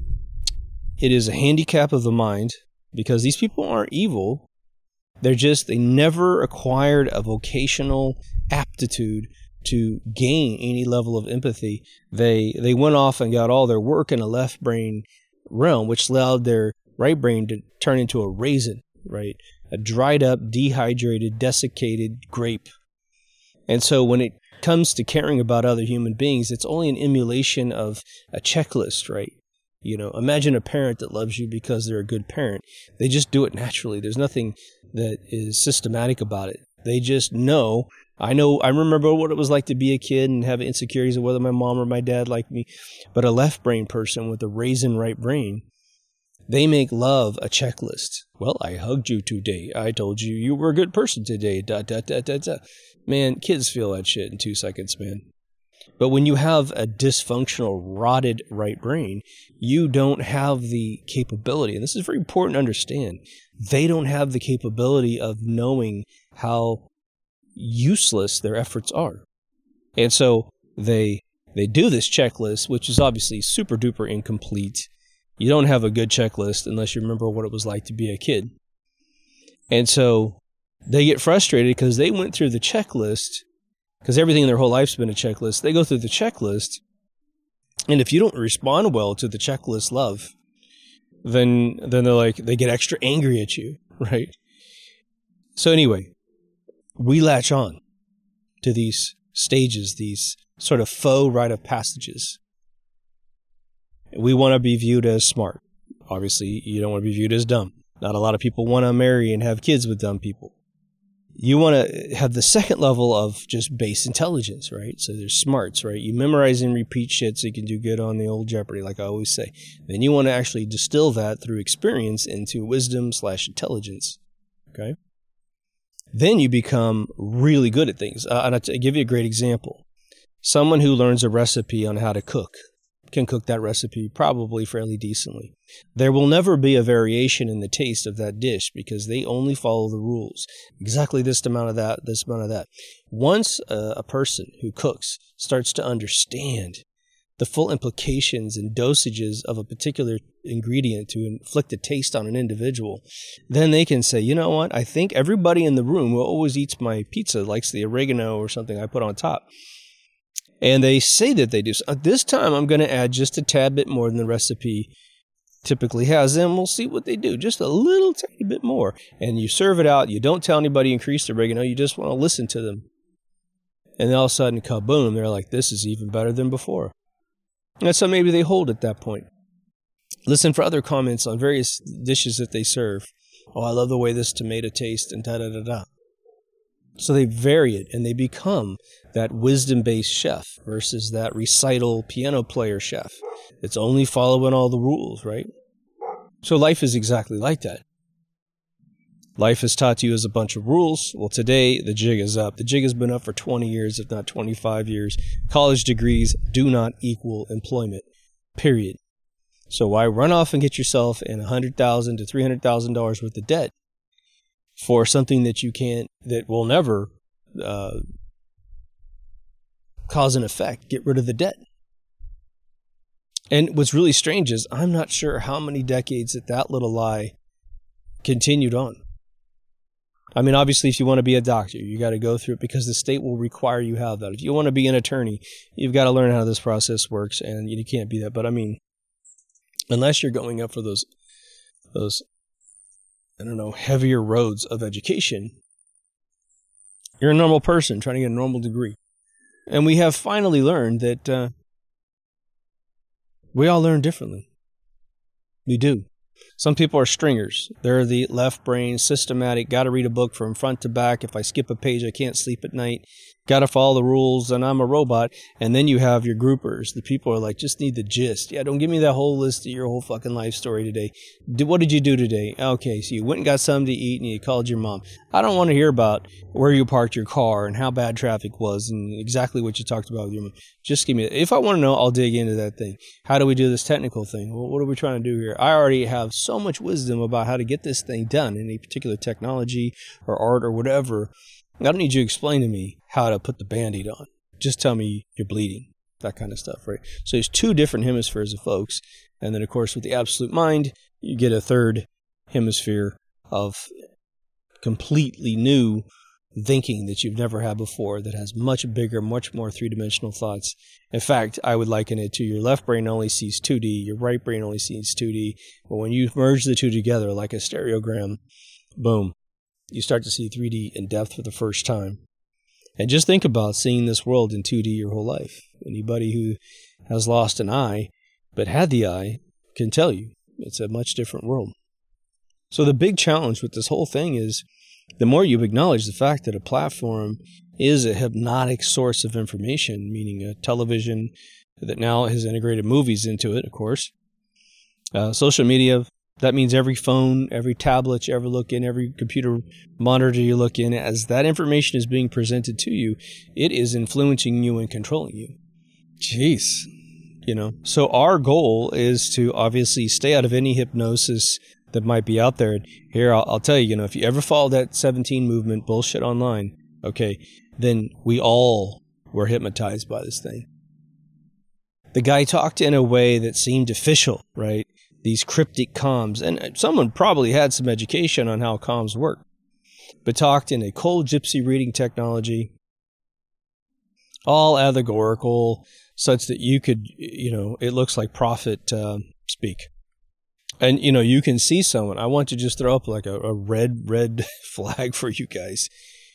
it is a handicap of the mind, because these people aren't evil. They're just, they never acquired a vocational aptitude to gain any level of empathy. They they went off and got all their work in a left brain realm, which allowed their right brain to turn into a raisin, right? A dried up, dehydrated, desiccated grape. And so when it comes to caring about other human beings, it's only an emulation of a checklist, right? You know, imagine a parent that loves you because they're a good parent. They just do it naturally. There's nothing that is systematic about it. They just know. I know, I remember what it was like to be a kid and have insecurities of whether my mom or my dad liked me. But a left brain person with a raisin right brain, they make love a checklist. Well, I hugged you today. I told you you were a good person today. Da, da, da, da, da. Man, kids feel that shit in two seconds, man. But when you have a dysfunctional, rotted right brain, you don't have the capability, and this is very important to understand, they don't have the capability of knowing how useless their efforts are. And so they they do this checklist, which is obviously super duper incomplete. You don't have a good checklist unless you remember what it was like to be a kid. And so they get frustrated because they went through the checklist, because everything in their whole life's been a checklist. They go through the checklist, and if you don't respond well to the checklist love, then then they're like, they get extra angry at you, right? So anyway, we latch on to these stages, these sort of faux rite of passages. We want to be viewed as smart. Obviously, you don't want to be viewed as dumb. Not a lot of people want to marry and have kids with dumb people. You want to have the second level of just base intelligence, right? So there's smarts, right? You memorize and repeat shit so you can do good on the old Jeopardy, like I always say. Then you want to actually distill that through experience into wisdom slash intelligence, okay? Then you become really good at things. Uh, and I'll give you a great example. Someone who learns a recipe on how to cook can cook that recipe probably fairly decently. There will never be a variation in the taste of that dish because they only follow the rules. Exactly this amount of that, this amount of that. Once a, a person who cooks starts to understand the full implications and dosages of a particular ingredient to inflict a taste on an individual, then they can say, you know what, I think everybody in the room who always eats my pizza likes the oregano or something I put on top. And they say that they do. So this time I'm going to add just a tad bit more than the recipe typically has. Then we'll see what they do. Just a little tiny bit more. And you serve it out. You don't tell anybody increase the oregano. You just want to listen to them. And then all of a sudden, kaboom, they're like, this is even better than before. And so maybe they hold at that point. Listen for other comments on various dishes that they serve. Oh, I love the way this tomato tastes and da-da-da-da. So they vary it and they become that wisdom-based chef versus that recital piano player chef. It's only following all the rules, right? So life is exactly like that. Life has taught you as a bunch of rules. Well, today the jig is up. The jig has been up for twenty years, if not twenty-five years. College degrees do not equal employment, period. So why run off and get yourself in one hundred thousand dollars to three hundred thousand dollars worth of debt for something that you can't, that will never uh, cause an effect? Get rid of the debt. And what's really strange is I'm not sure how many decades that that little lie continued on. I mean, obviously, if you want to be a doctor, you got to go through it because the state will require you have that. If you want to be an attorney, you've got to learn how this process works, and you can't be that. But I mean, unless you're going up for those, those, I don't know, heavier roads of education, you're a normal person trying to get a normal degree. And we have finally learned that uh, we all learn differently. We do. Some people are stringers. They're the left brain, systematic, got to read a book from front to back. If I skip a page, I can't sleep at night. Got to follow the rules, and I'm a robot. And then you have your groupers. The people are like, just need the gist. Yeah, don't give me that whole list of your whole fucking life story today. What did you do today? Okay, so you went and got something to eat, and you called your mom. I don't want to hear about where you parked your car and how bad traffic was and exactly what you talked about with your mom. Just give me that. If I want to know, I'll dig into that thing. How do we do this technical thing? Well, what are we trying to do here? I already have so much wisdom about how to get this thing done in a particular technology or art or whatever. I don't need you to explain to me how to put the Band-Aid on. Just tell me you're bleeding, that kind of stuff, right? So there's two different hemispheres of folks. And then, of course, with the absolute mind, you get a third hemisphere of completely new thinking that you've never had before that has much bigger, much more three-dimensional thoughts. In fact, I would liken it to your left brain only sees two D, your right brain only sees two D. But when you merge the two together like a stereogram, boom, you start to see three D in depth for the first time. And just think about seeing this world in two D your whole life. Anybody who has lost an eye but had the eye can tell you it's a much different world. So the big challenge with this whole thing is the more you acknowledge the fact that a platform is a hypnotic source of information, meaning a television that now has integrated movies into it, of course, uh, social media, that means every phone, every tablet you ever look in, every computer monitor you look in, as that information is being presented to you, it is influencing you and controlling you. Jeez. You know, so our goal is to obviously stay out of any hypnosis that might be out there. Here, I'll, I'll tell you, you know, if you ever follow that seventeen movement bullshit online, okay, then we all were hypnotized by this thing. The guy talked in a way that seemed official, right? These cryptic comms, and someone probably had some education on how comms work, but talked in a cold gypsy reading technology, all allegorical, such that you could, you know, it looks like prophet uh, speak. And, you know, you can see someone. I want to just throw up like a, a red, red flag for you guys.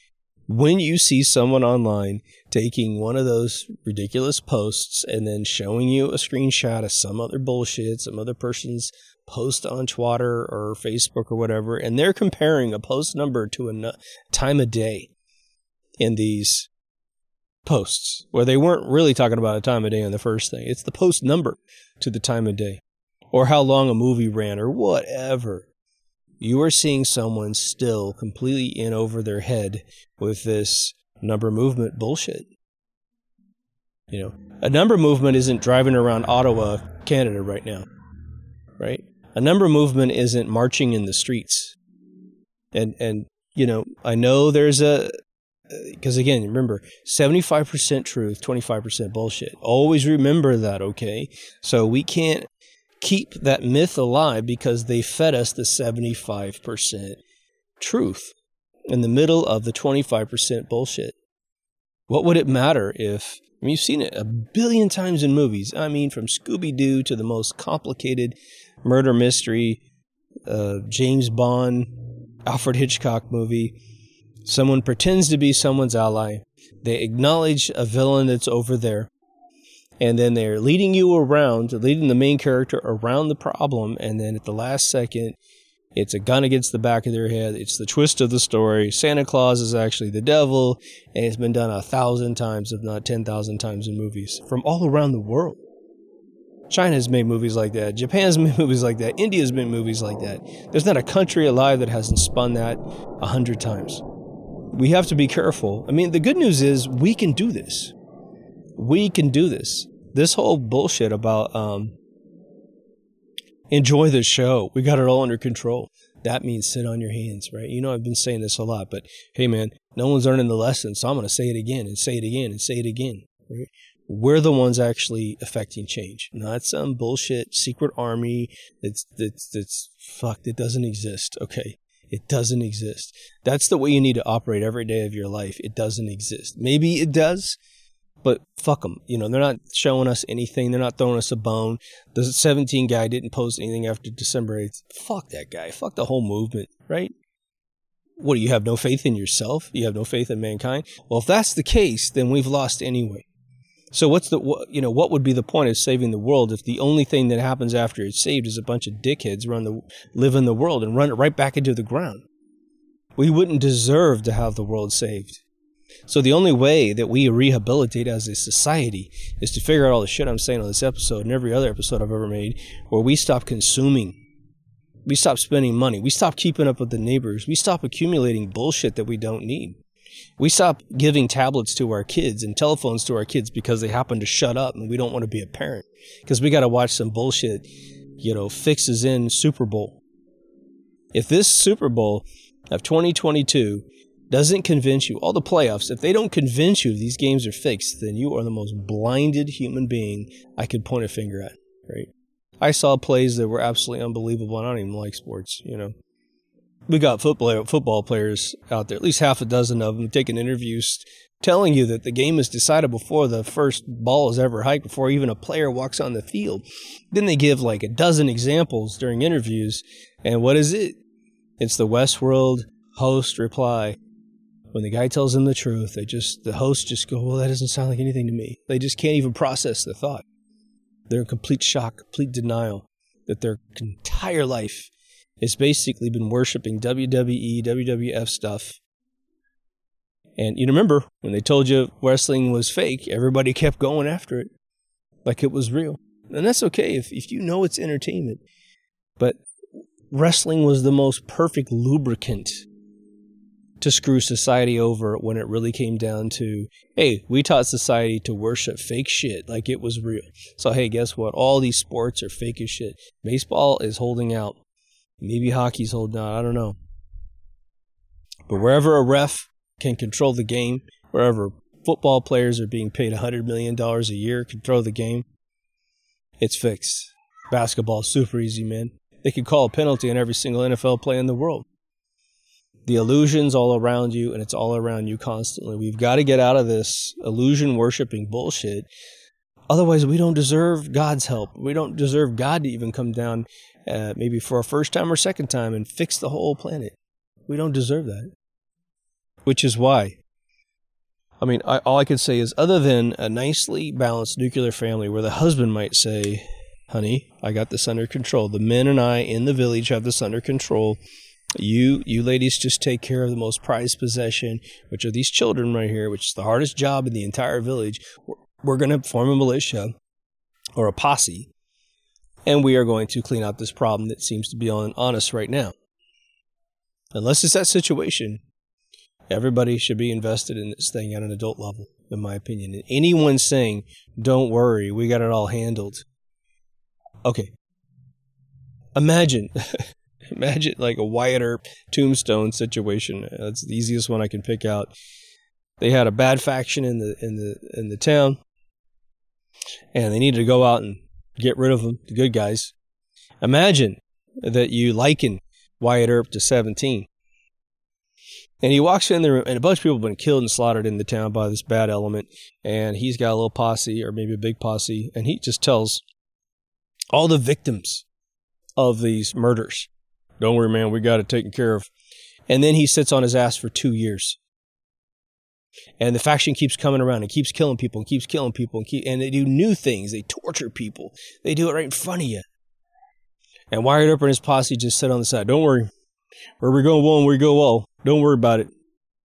When you see someone online taking one of those ridiculous posts and then showing you a screenshot of some other bullshit, some other person's post on Twitter or Facebook or whatever, and they're comparing a post number to a time of day in these posts, where they weren't really talking about a time of day on the first thing. It's the post number to the time of day, or how long a movie ran, or whatever. You are seeing someone still completely in over their head with this number movement bullshit. You know, a number movement isn't driving around Ottawa, Canada right now, right? A number movement isn't marching in the streets. And, and you know, I know there's a, because again, remember, seventy-five percent truth, twenty-five percent bullshit. Always remember that, okay? So we can't keep that myth alive because they fed us the seventy-five percent truth in the middle of the twenty-five percent bullshit. What would it matter if, I mean, you've seen it a billion times in movies. I mean, from Scooby-Doo to the most complicated murder mystery, uh, James Bond, Alfred Hitchcock movie. Someone pretends to be someone's ally. They acknowledge a villain that's over there. And then they're leading you around, leading the main character around the problem. And then at the last second, it's a gun against the back of their head. It's the twist of the story. Santa Claus is actually the devil. And it's been done a thousand times, if not ten thousand times in movies from all around the world. China's made movies like that. Japan's made movies like that. India's made movies like that. There's not a country alive that hasn't spun that a hundred times. We have to be careful. I mean, the good news is we can do this. We can do this. This whole bullshit about um, enjoy the show. We got it all under control. That means sit on your hands, right? You know, I've been saying this a lot, but hey, man, no one's learning the lesson, so I'm going to say it again and say it again and say it again. Right? We're the ones actually affecting change, not some bullshit secret army that's that's that's fuck that doesn't exist. Okay. It doesn't exist. That's the way you need to operate every day of your life. It doesn't exist. Maybe it does, but fuck them. You know, they're not showing us anything. They're not throwing us a bone. The seventeen guy didn't post anything after December eighth. Fuck that guy. Fuck the whole movement, right? What, do you have no faith in yourself? You have no faith in mankind? Well, if that's the case, then we've lost anyway. So what's the, what, you know, what would be the point of saving the world if the only thing that happens after it's saved is a bunch of dickheads run the, live in the world and run it right back into the ground? We wouldn't deserve to have the world saved. So the only way that we rehabilitate as a society is to figure out all the shit I'm saying on this episode and every other episode I've ever made, where we stop consuming. We stop spending money. We stop keeping up with the neighbors. We stop accumulating bullshit that we don't need. We stop giving tablets to our kids and telephones to our kids because they happen to shut up and we don't want to be a parent because we got to watch some bullshit, you know, fixes in Super Bowl. If this Super Bowl of twenty twenty-two doesn't convince you, all the playoffs, if they don't convince you these games are fixed, then you are the most blinded human being I could point a finger at, right? I saw plays that were absolutely unbelievable, and I don't even like sports, you know. We got football football players out there, at least half a dozen of them, taking interviews, telling you that the game is decided before the first ball is ever hiked, before even a player walks on the field. Then they give like a dozen examples during interviews, and what is it? It's the Westworld host reply. When the guy tells them the truth, they just the hosts just go, well, that doesn't sound like anything to me. They just can't even process the thought. They're in complete shock, complete denial that their entire life has basically been worshiping W W E, W W F stuff. And you remember, when they told you wrestling was fake, everybody kept going after it like it was real. And that's okay if, if you know it's entertainment. But wrestling was the most perfect lubricant to screw society over when it really came down to, hey, we taught society to worship fake shit like it was real. So, hey, guess what? All these sports are fake as shit. Baseball is holding out. Maybe hockey's holding out. I don't know. But wherever a ref can control the game, wherever football players are being paid one hundred million dollars a year to control the game, it's fixed. Basketball's super easy, man. They could call a penalty on every single N F L play in the world. The illusion's all around you, and it's all around you constantly. We've got to get out of this illusion-worshipping bullshit. Otherwise, we don't deserve God's help. We don't deserve God to even come down uh, maybe for a first time or second time and fix the whole planet. We don't deserve that. Which is why I mean, I, all I can say is, other than a nicely balanced nuclear family where the husband might say, honey, I got this under control. The men and I in the village have this under control. You you ladies just take care of the most prized possession, which are these children right here, which is the hardest job in the entire village. We're, we're going to form a militia or a posse, and we are going to clean out this problem that seems to be on, on us right now. Unless it's that situation, everybody should be invested in this thing at an adult level, in my opinion. And anyone saying, don't worry, we got it all handled. Okay. Imagine... Imagine like a Wyatt Earp Tombstone situation. That's the easiest one I can pick out. They had a bad faction in the in the in the town, and they needed to go out and get rid of them, the good guys. Imagine that you liken Wyatt Earp to seventeen, and he walks in there, and a bunch of people have been killed and slaughtered in the town by this bad element, and he's got a little posse, or maybe a big posse, and he just tells all the victims of these murders, don't worry, man, we got it taken care of. And then he sits on his ass for two years. And the faction keeps coming around and keeps killing people and keeps killing people. And, keep, and they do new things. They torture people. They do it right in front of you. And Wyatt Earp and his posse just sit on the side. Don't worry. Where we go one, we go all. Don't worry about it.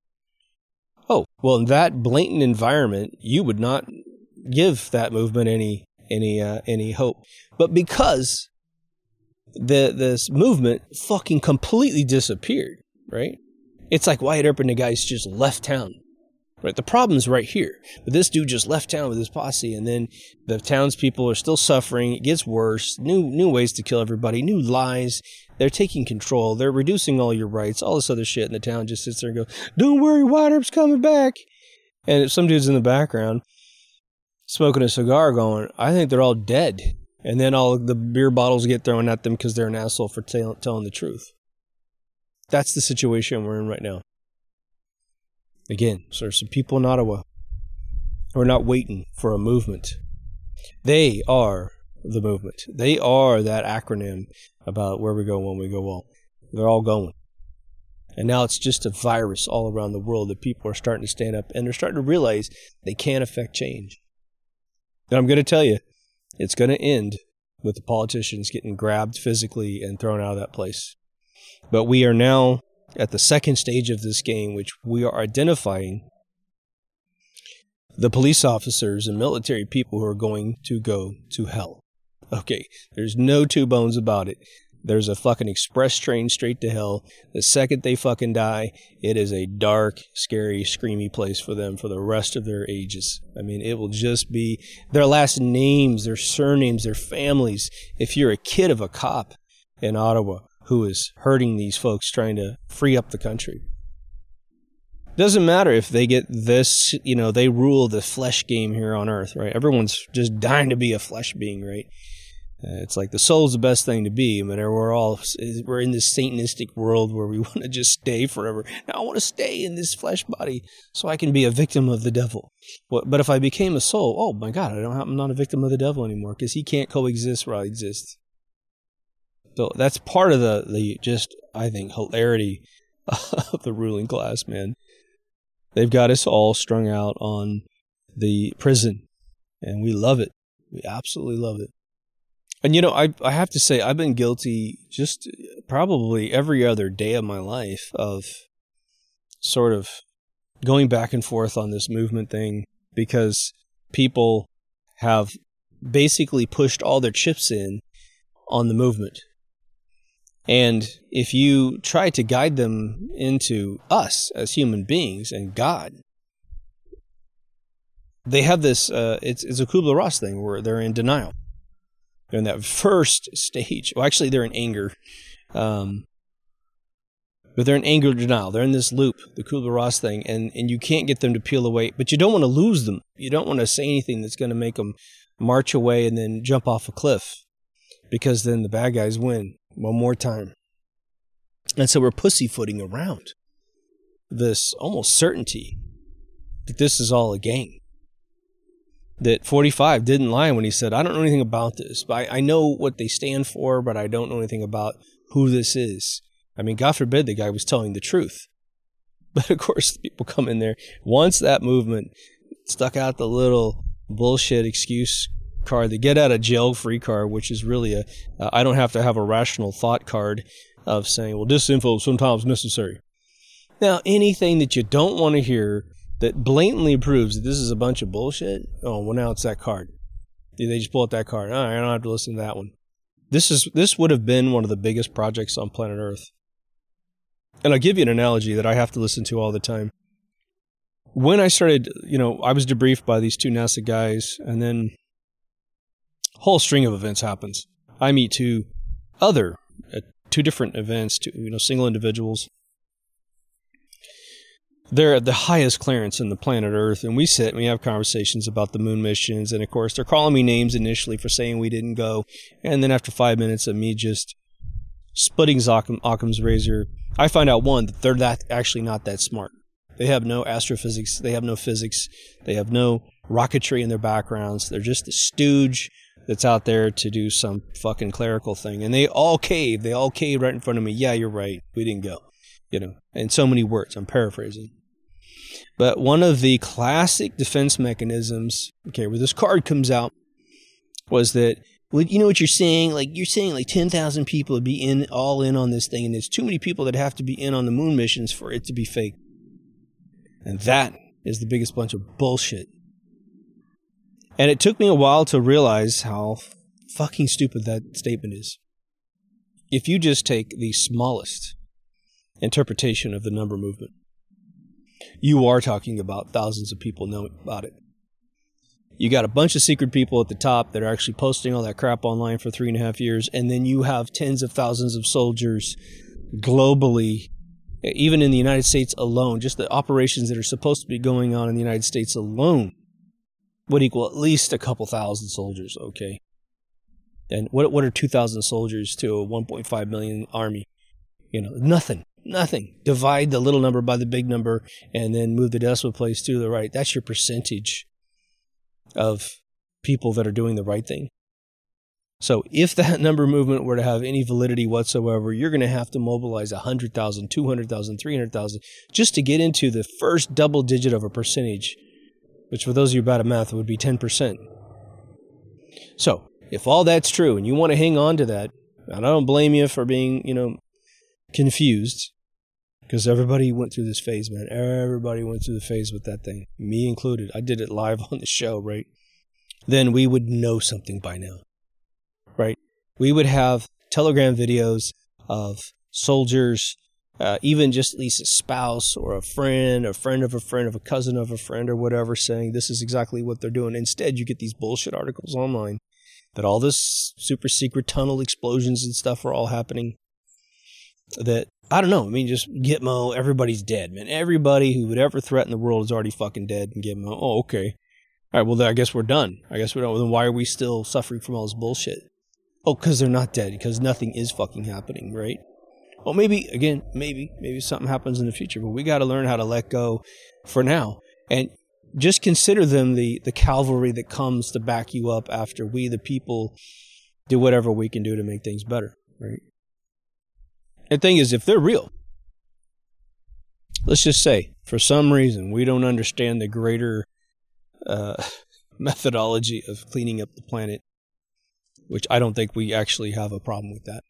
Oh, well, in that blatant environment, you would not give that movement any any uh, any hope. But because... The this movement fucking completely disappeared, right? It's like Wyatt Earp and the guys just left town, right? The problem's right here. But this dude just left town with his posse, and then the townspeople are still suffering. It gets worse. New new ways to kill everybody. New lies. They're taking control. They're reducing all your rights. All this other shit, and the town just sits there and goes, "Don't worry, Wyatt Earp's coming back." And some dude's in the background smoking a cigar, going, "I think they're all dead." And then all the beer bottles get thrown at them because they're an asshole for t- telling the truth. That's the situation we're in right now. Again, so there's some people in Ottawa who are not waiting for a movement. They are the movement. They are that acronym about where we go when we go all. They're all going. And now it's just a virus all around the world that people are starting to stand up, and they're starting to realize they can't affect change. And I'm going to tell you, it's going to end with the politicians getting grabbed physically and thrown out of that place. But we are now at the second stage of this game, which we are identifying the police officers and military people who are going to go to hell. Okay, there's no two bones about it. There's a fucking express train straight to hell. The second they fucking die, it is a dark, scary, screamy place for them for the rest of their ages. I mean, it will just be their last names, their surnames, their families. If you're a kid of a cop in Ottawa who is hurting these folks trying to free up the country, doesn't matter if they get this, you know, they rule the flesh game here on earth, right? Everyone's just dying to be a flesh being, right? Uh, it's like the soul's the best thing to be. I mean, we're all, we're in this Satanistic world where we want to just stay forever. Now I want to stay in this flesh body so I can be a victim of the devil. Well, but if I became a soul, oh my God, I don't, I'm not a victim of the devil anymore because he can't coexist where I exist. So that's part of the, the just, I think, hilarity of the ruling class, man. They've got us all strung out on the prison, and we love it. We absolutely love it. And, you know, I I have to say, I've been guilty just probably every other day of my life of sort of going back and forth on this movement thing because people have basically pushed all their chips in on the movement. And if you try to guide them into us as human beings and God, they have this, uh, it's, it's a Kubler-Ross thing where they're in denial. They're in that first stage. Well, actually, they're in anger. Um, but they're in anger denial. They're in this loop, the Kubler-Ross thing, and, and you can't get them to peel away. But you don't want to lose them. You don't want to say anything that's going to make them march away and then jump off a cliff, because then the bad guys win one more time. And so we're pussyfooting around this almost certainty that this is all a game. That forty-five didn't lie when he said, I don't know anything about this, but I, I know what they stand for, but I don't know anything about who this is. I mean, God forbid the guy was telling the truth. But of course, people come in there. Once that movement stuck out the little bullshit excuse card, the get out of jail free card, which is really a, uh, I don't have to have a rational thought card of saying, well, disinfo is sometimes necessary. Now, anything that you don't want to hear that blatantly proves that this is a bunch of bullshit, oh, well, now it's that card. They just pull out that card. All right, I don't have to listen to that one. This is this would have been one of the biggest projects on planet Earth. And I'll give you an analogy that I have to listen to all the time. When I started, you know, I was debriefed by these two NASA guys, and then a whole string of events happens. I meet two other, uh, two different events, two, you know, single individuals. They're at the highest clearance in the planet Earth, and we sit and we have conversations about the moon missions, and of course they're calling me names initially for saying we didn't go, and then after five minutes of me just splitting Occam, Occam's razor, I find out, one, that they're that actually not that smart. They have no astrophysics, they have no physics, they have no rocketry in their backgrounds, they're just a stooge that's out there to do some fucking clerical thing, and they all cave, they all cave right in front of me. Yeah, you're right, we didn't go. You know, in so many words, I'm paraphrasing. But one of the classic defense mechanisms, okay, where this card comes out, was that, well, you know what you're saying? Like, you're saying like ten thousand people would be in, all in on this thing, and there's too many people that have to be in on the moon missions for it to be fake. And that is the biggest bunch of bullshit. And it took me a while to realize how fucking stupid that statement is. If you just take the smallest interpretation of the number movement, you are talking about thousands of people knowing about it. You got a bunch of secret people at the top that are actually posting all that crap online for three and a half years, and then you have tens of thousands of soldiers globally, even in the United States alone. Just the operations that are supposed to be going on in the United States alone would equal at least a couple thousand soldiers, okay? And what what are two thousand soldiers to a one point five million army? You know, nothing. Nothing. Divide the little number by the big number and then move the decimal place to the right. That's your percentage of people that are doing the right thing. So if that number movement were to have any validity whatsoever, you're going to have to mobilize one hundred thousand, two hundred thousand, three hundred thousand just to get into the first double digit of a percentage, which for those of you bad at math would be ten percent. So if all that's true and you want to hang on to that, and I don't blame you for being, you know, confused, because everybody went through this phase, man. Everybody went through the phase with that thing, me included. I did it live on the show, right? Then we would know something by now, right? We would have Telegram videos of soldiers, uh, even just at least a spouse or a friend, a friend of a friend of a cousin of a friend or whatever, saying this is exactly what they're doing. Instead, you get these bullshit articles online that all this super secret tunnel explosions and stuff are all happening. That, I don't know, I mean, just Gitmo, everybody's dead, man. Everybody who would ever threaten the world is already fucking dead. And Gitmo, oh, okay. All right, well, then I guess we're done. I guess we're done. Well, then why are we still suffering from all this bullshit? Oh, because they're not dead, because nothing is fucking happening, right? Well, maybe, again, maybe, maybe something happens in the future, but we got to learn how to let go for now. And just consider them the, the cavalry that comes to back you up after we, the people, do whatever we can do to make things better, right? The thing is, if they're real, let's just say, for some reason, we don't understand the greater uh, methodology of cleaning up the planet, which I don't think we actually have a problem with that.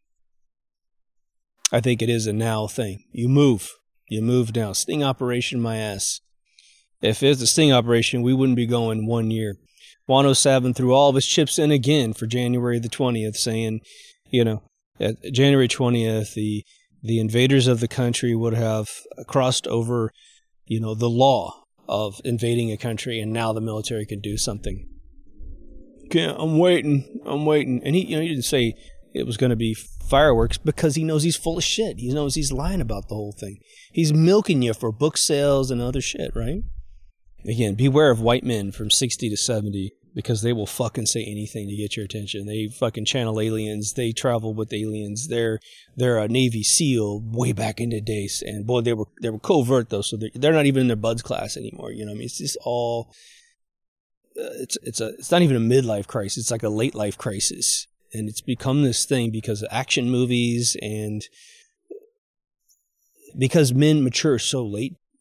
I think it is a now thing. You move. You move now. Sting operation, my ass. If it's a sting operation, we wouldn't be going one year. Juan oh seven threw all of his chips in again for January the twentieth, saying, you know, at January twentieth, the the invaders of the country would have crossed over, you know, the law of invading a country, and now the military can do something. Okay, I'm waiting, I'm waiting. And he, you know, he didn't say it was going to be fireworks because he knows he's full of shit. He knows he's lying about the whole thing. He's milking you for book sales and other shit, right? Again, beware of white men from sixty to seventy, because they will fucking say anything to get your attention. They fucking channel aliens. They travel with aliens. They're they're a Navy SEAL way back in the days, and boy, they were they were covert though, so they're, they're not even in their buds class anymore. You know what I mean? It's just all. Uh, it's it's a it's not even a midlife crisis. It's like a late life crisis, and it's become this thing because of action movies and because men mature so late.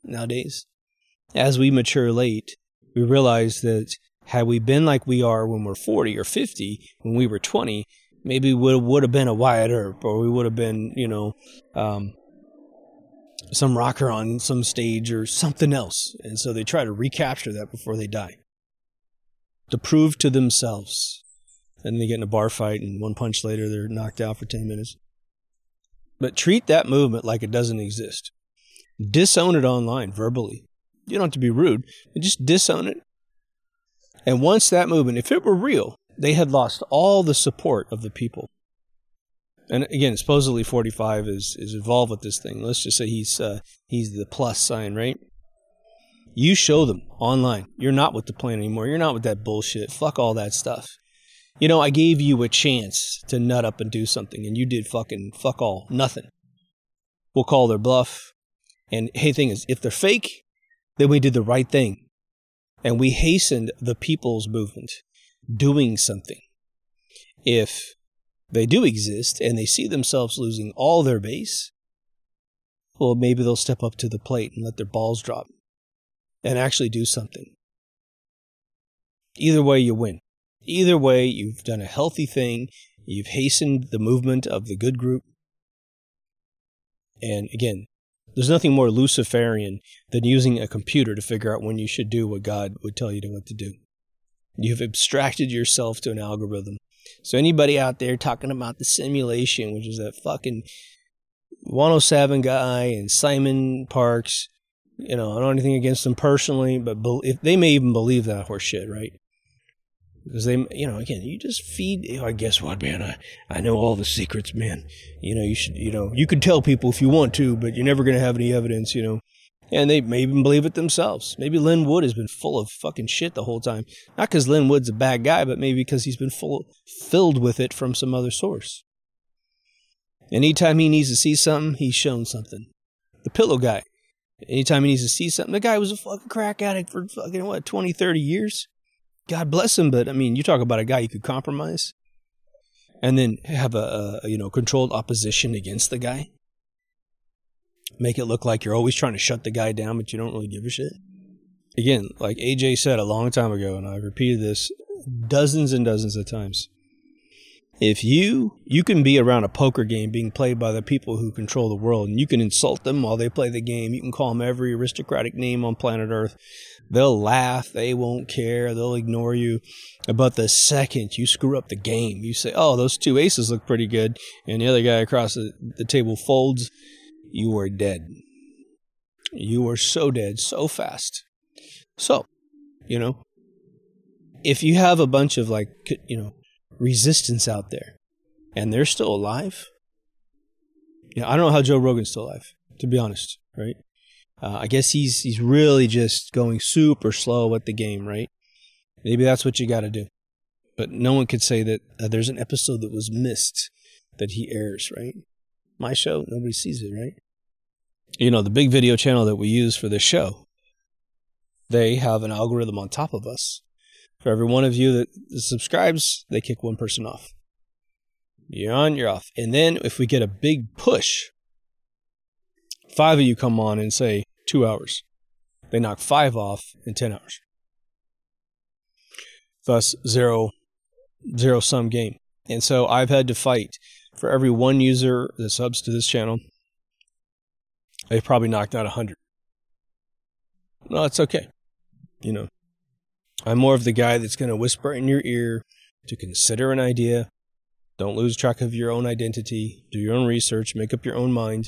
nowadays. As we mature late, we realize that had we been like we are when we're forty or fifty, when we were twenty, maybe we would have been a Wyatt Earp, or we would have been, you know, um, some rocker on some stage or something else. And so they try to recapture that before they die, to prove to themselves. And they get in a bar fight, and one punch later, they're knocked out for ten minutes. But treat that movement like it doesn't exist. Disown it online, verbally. You don't have to be rude, but just disown it. And once that movement, if it were real, they had lost all the support of the people. And again, supposedly forty-five is, is involved with this thing. Let's just say he's uh, he's the plus sign, right? You show them online. You're not with the plan anymore. You're not with that bullshit. Fuck all that stuff. You know, I gave you a chance to nut up and do something, and you did fucking fuck all. Nothing. We'll call their bluff. And hey, thing is, if they're fake, then we did the right thing. And we hastened the people's movement doing something. If they do exist and they see themselves losing all their base, well, maybe they'll step up to the plate and let their balls drop and actually do something. Either way, you win. Either way, you've done a healthy thing. You've hastened the movement of the good group. And again, there's nothing more Luciferian than using a computer to figure out when you should do what God would tell you to what to do. You've abstracted yourself to an algorithm. So anybody out there talking about the simulation, which is that fucking one oh seven guy and Simon Parks, you know, I don't have anything against them personally, but if they may even believe that horse shit, right? Because they, you know, again, you just feed, you know, I guess what, man, I, I know all the secrets, man. You know, you should, you know, you can tell people if you want to, but you're never going to have any evidence, you know. And they may even believe it themselves. Maybe Lin Wood has been full of fucking shit the whole time. Not because Lin Wood's a bad guy, but maybe because he's been full, filled with it from some other source. Anytime he needs to see something, he's shown something. The pillow guy. Anytime he needs to see something, the guy was a fucking crack addict for fucking, what, twenty, thirty years? God bless him, but I mean, you talk about a guy you could compromise and then have a, a you know controlled opposition against the guy. Make it look like you're always trying to shut the guy down, but you don't really give a shit. Again, like A J said a long time ago, and I repeated this dozens and dozens of times. If you, you can be around a poker game being played by the people who control the world, and you can insult them while they play the game. You can call them every aristocratic name on planet Earth. They'll laugh. They won't care. They'll ignore you. But the second you screw up the game, you say, oh, those two aces look pretty good, and the other guy across the, the table folds, you are dead. You are so dead so fast. So, you know, if you have a bunch of like, you know, resistance out there and they're still alive, you know, I don't know how Joe Rogan's still alive, to be honest, right? Uh, I guess he's he's really just going super slow at the game, right? Maybe that's what you got to do. But no one could say that uh, there's an episode that was missed that he airs, right? My show, nobody sees it, right? You know, the big video channel that we use for this show, they have an algorithm on top of us. For every one of you that subscribes, they kick one person off. You're on, you're off. And then if we get a big push, five of you come on and say two hours. They knock five off in ten hours. Thus, zero, zero sum game. And so I've had to fight for every one user that subs to this channel. They've probably knocked out a hundred. No, it's okay. You know, I'm more of the guy that's going to whisper in your ear to consider an idea. Don't lose track of your own identity. Do your own research. Make up your own mind.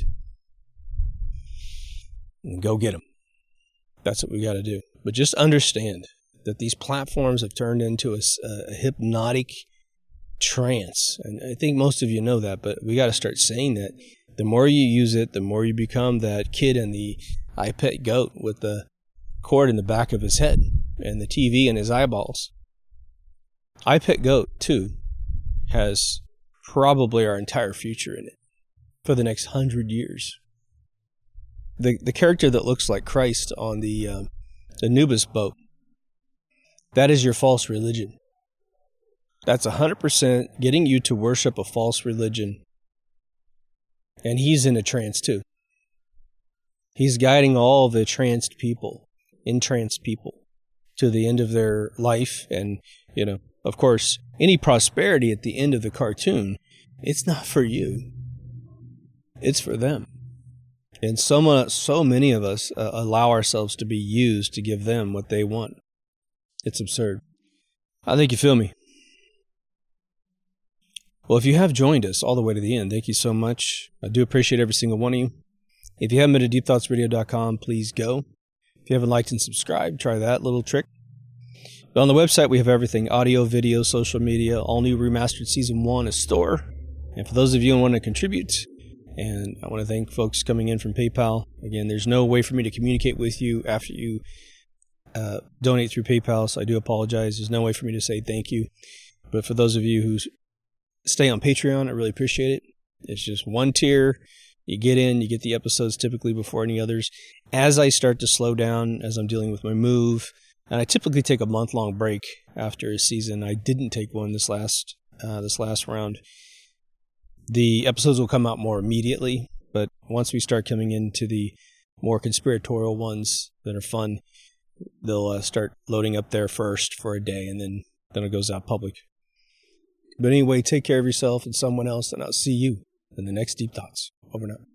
And go get them. That's what we got to do. But just understand that these platforms have turned into a, a hypnotic trance. And I think most of you know that, but we got to start saying that. The more you use it, the more you become that kid in the I Pet Goat with the cord in the back of his head and the T V in his eyeballs. I Pet Goat, too, has probably our entire future in it for the next hundred years. The the character that looks like Christ on the um, the Anubis boat, that is your false religion. That's one hundred percent getting you to worship a false religion. And he's in a trance too. He's guiding all the tranced people, entranced people, to the end of their life. And, you know, of course, any prosperity at the end of the cartoon, it's not for you. It's for them. And so much, so many of us uh, allow ourselves to be used to give them what they want. It's absurd. I think you feel me. Well, if you have joined us all the way to the end, thank you so much. I do appreciate every single one of you. If you haven't been to deep thoughts radio dot com, please go. If you haven't liked and subscribed, try that little trick. But on the website, we have everything: audio, video, social media, all new remastered season one, a store. And for those of you who want to contribute, and I want to thank folks coming in from PayPal. Again, there's no way for me to communicate with you after you uh, donate through PayPal, so I do apologize. There's no way for me to say thank you. But for those of you who stay on Patreon, I really appreciate it. It's just one tier. You get in, you get the episodes typically before any others. As I start to slow down, as I'm dealing with my move, and I typically take a month-long break after a season. I didn't take one this last uh, this last round. The episodes will come out more immediately, but once we start coming into the more conspiratorial ones that are fun, they'll uh, start loading up there first for a day, and then, then it goes out public. But anyway, take care of yourself and someone else, and I'll see you in the next Deep Thoughts. Over and out.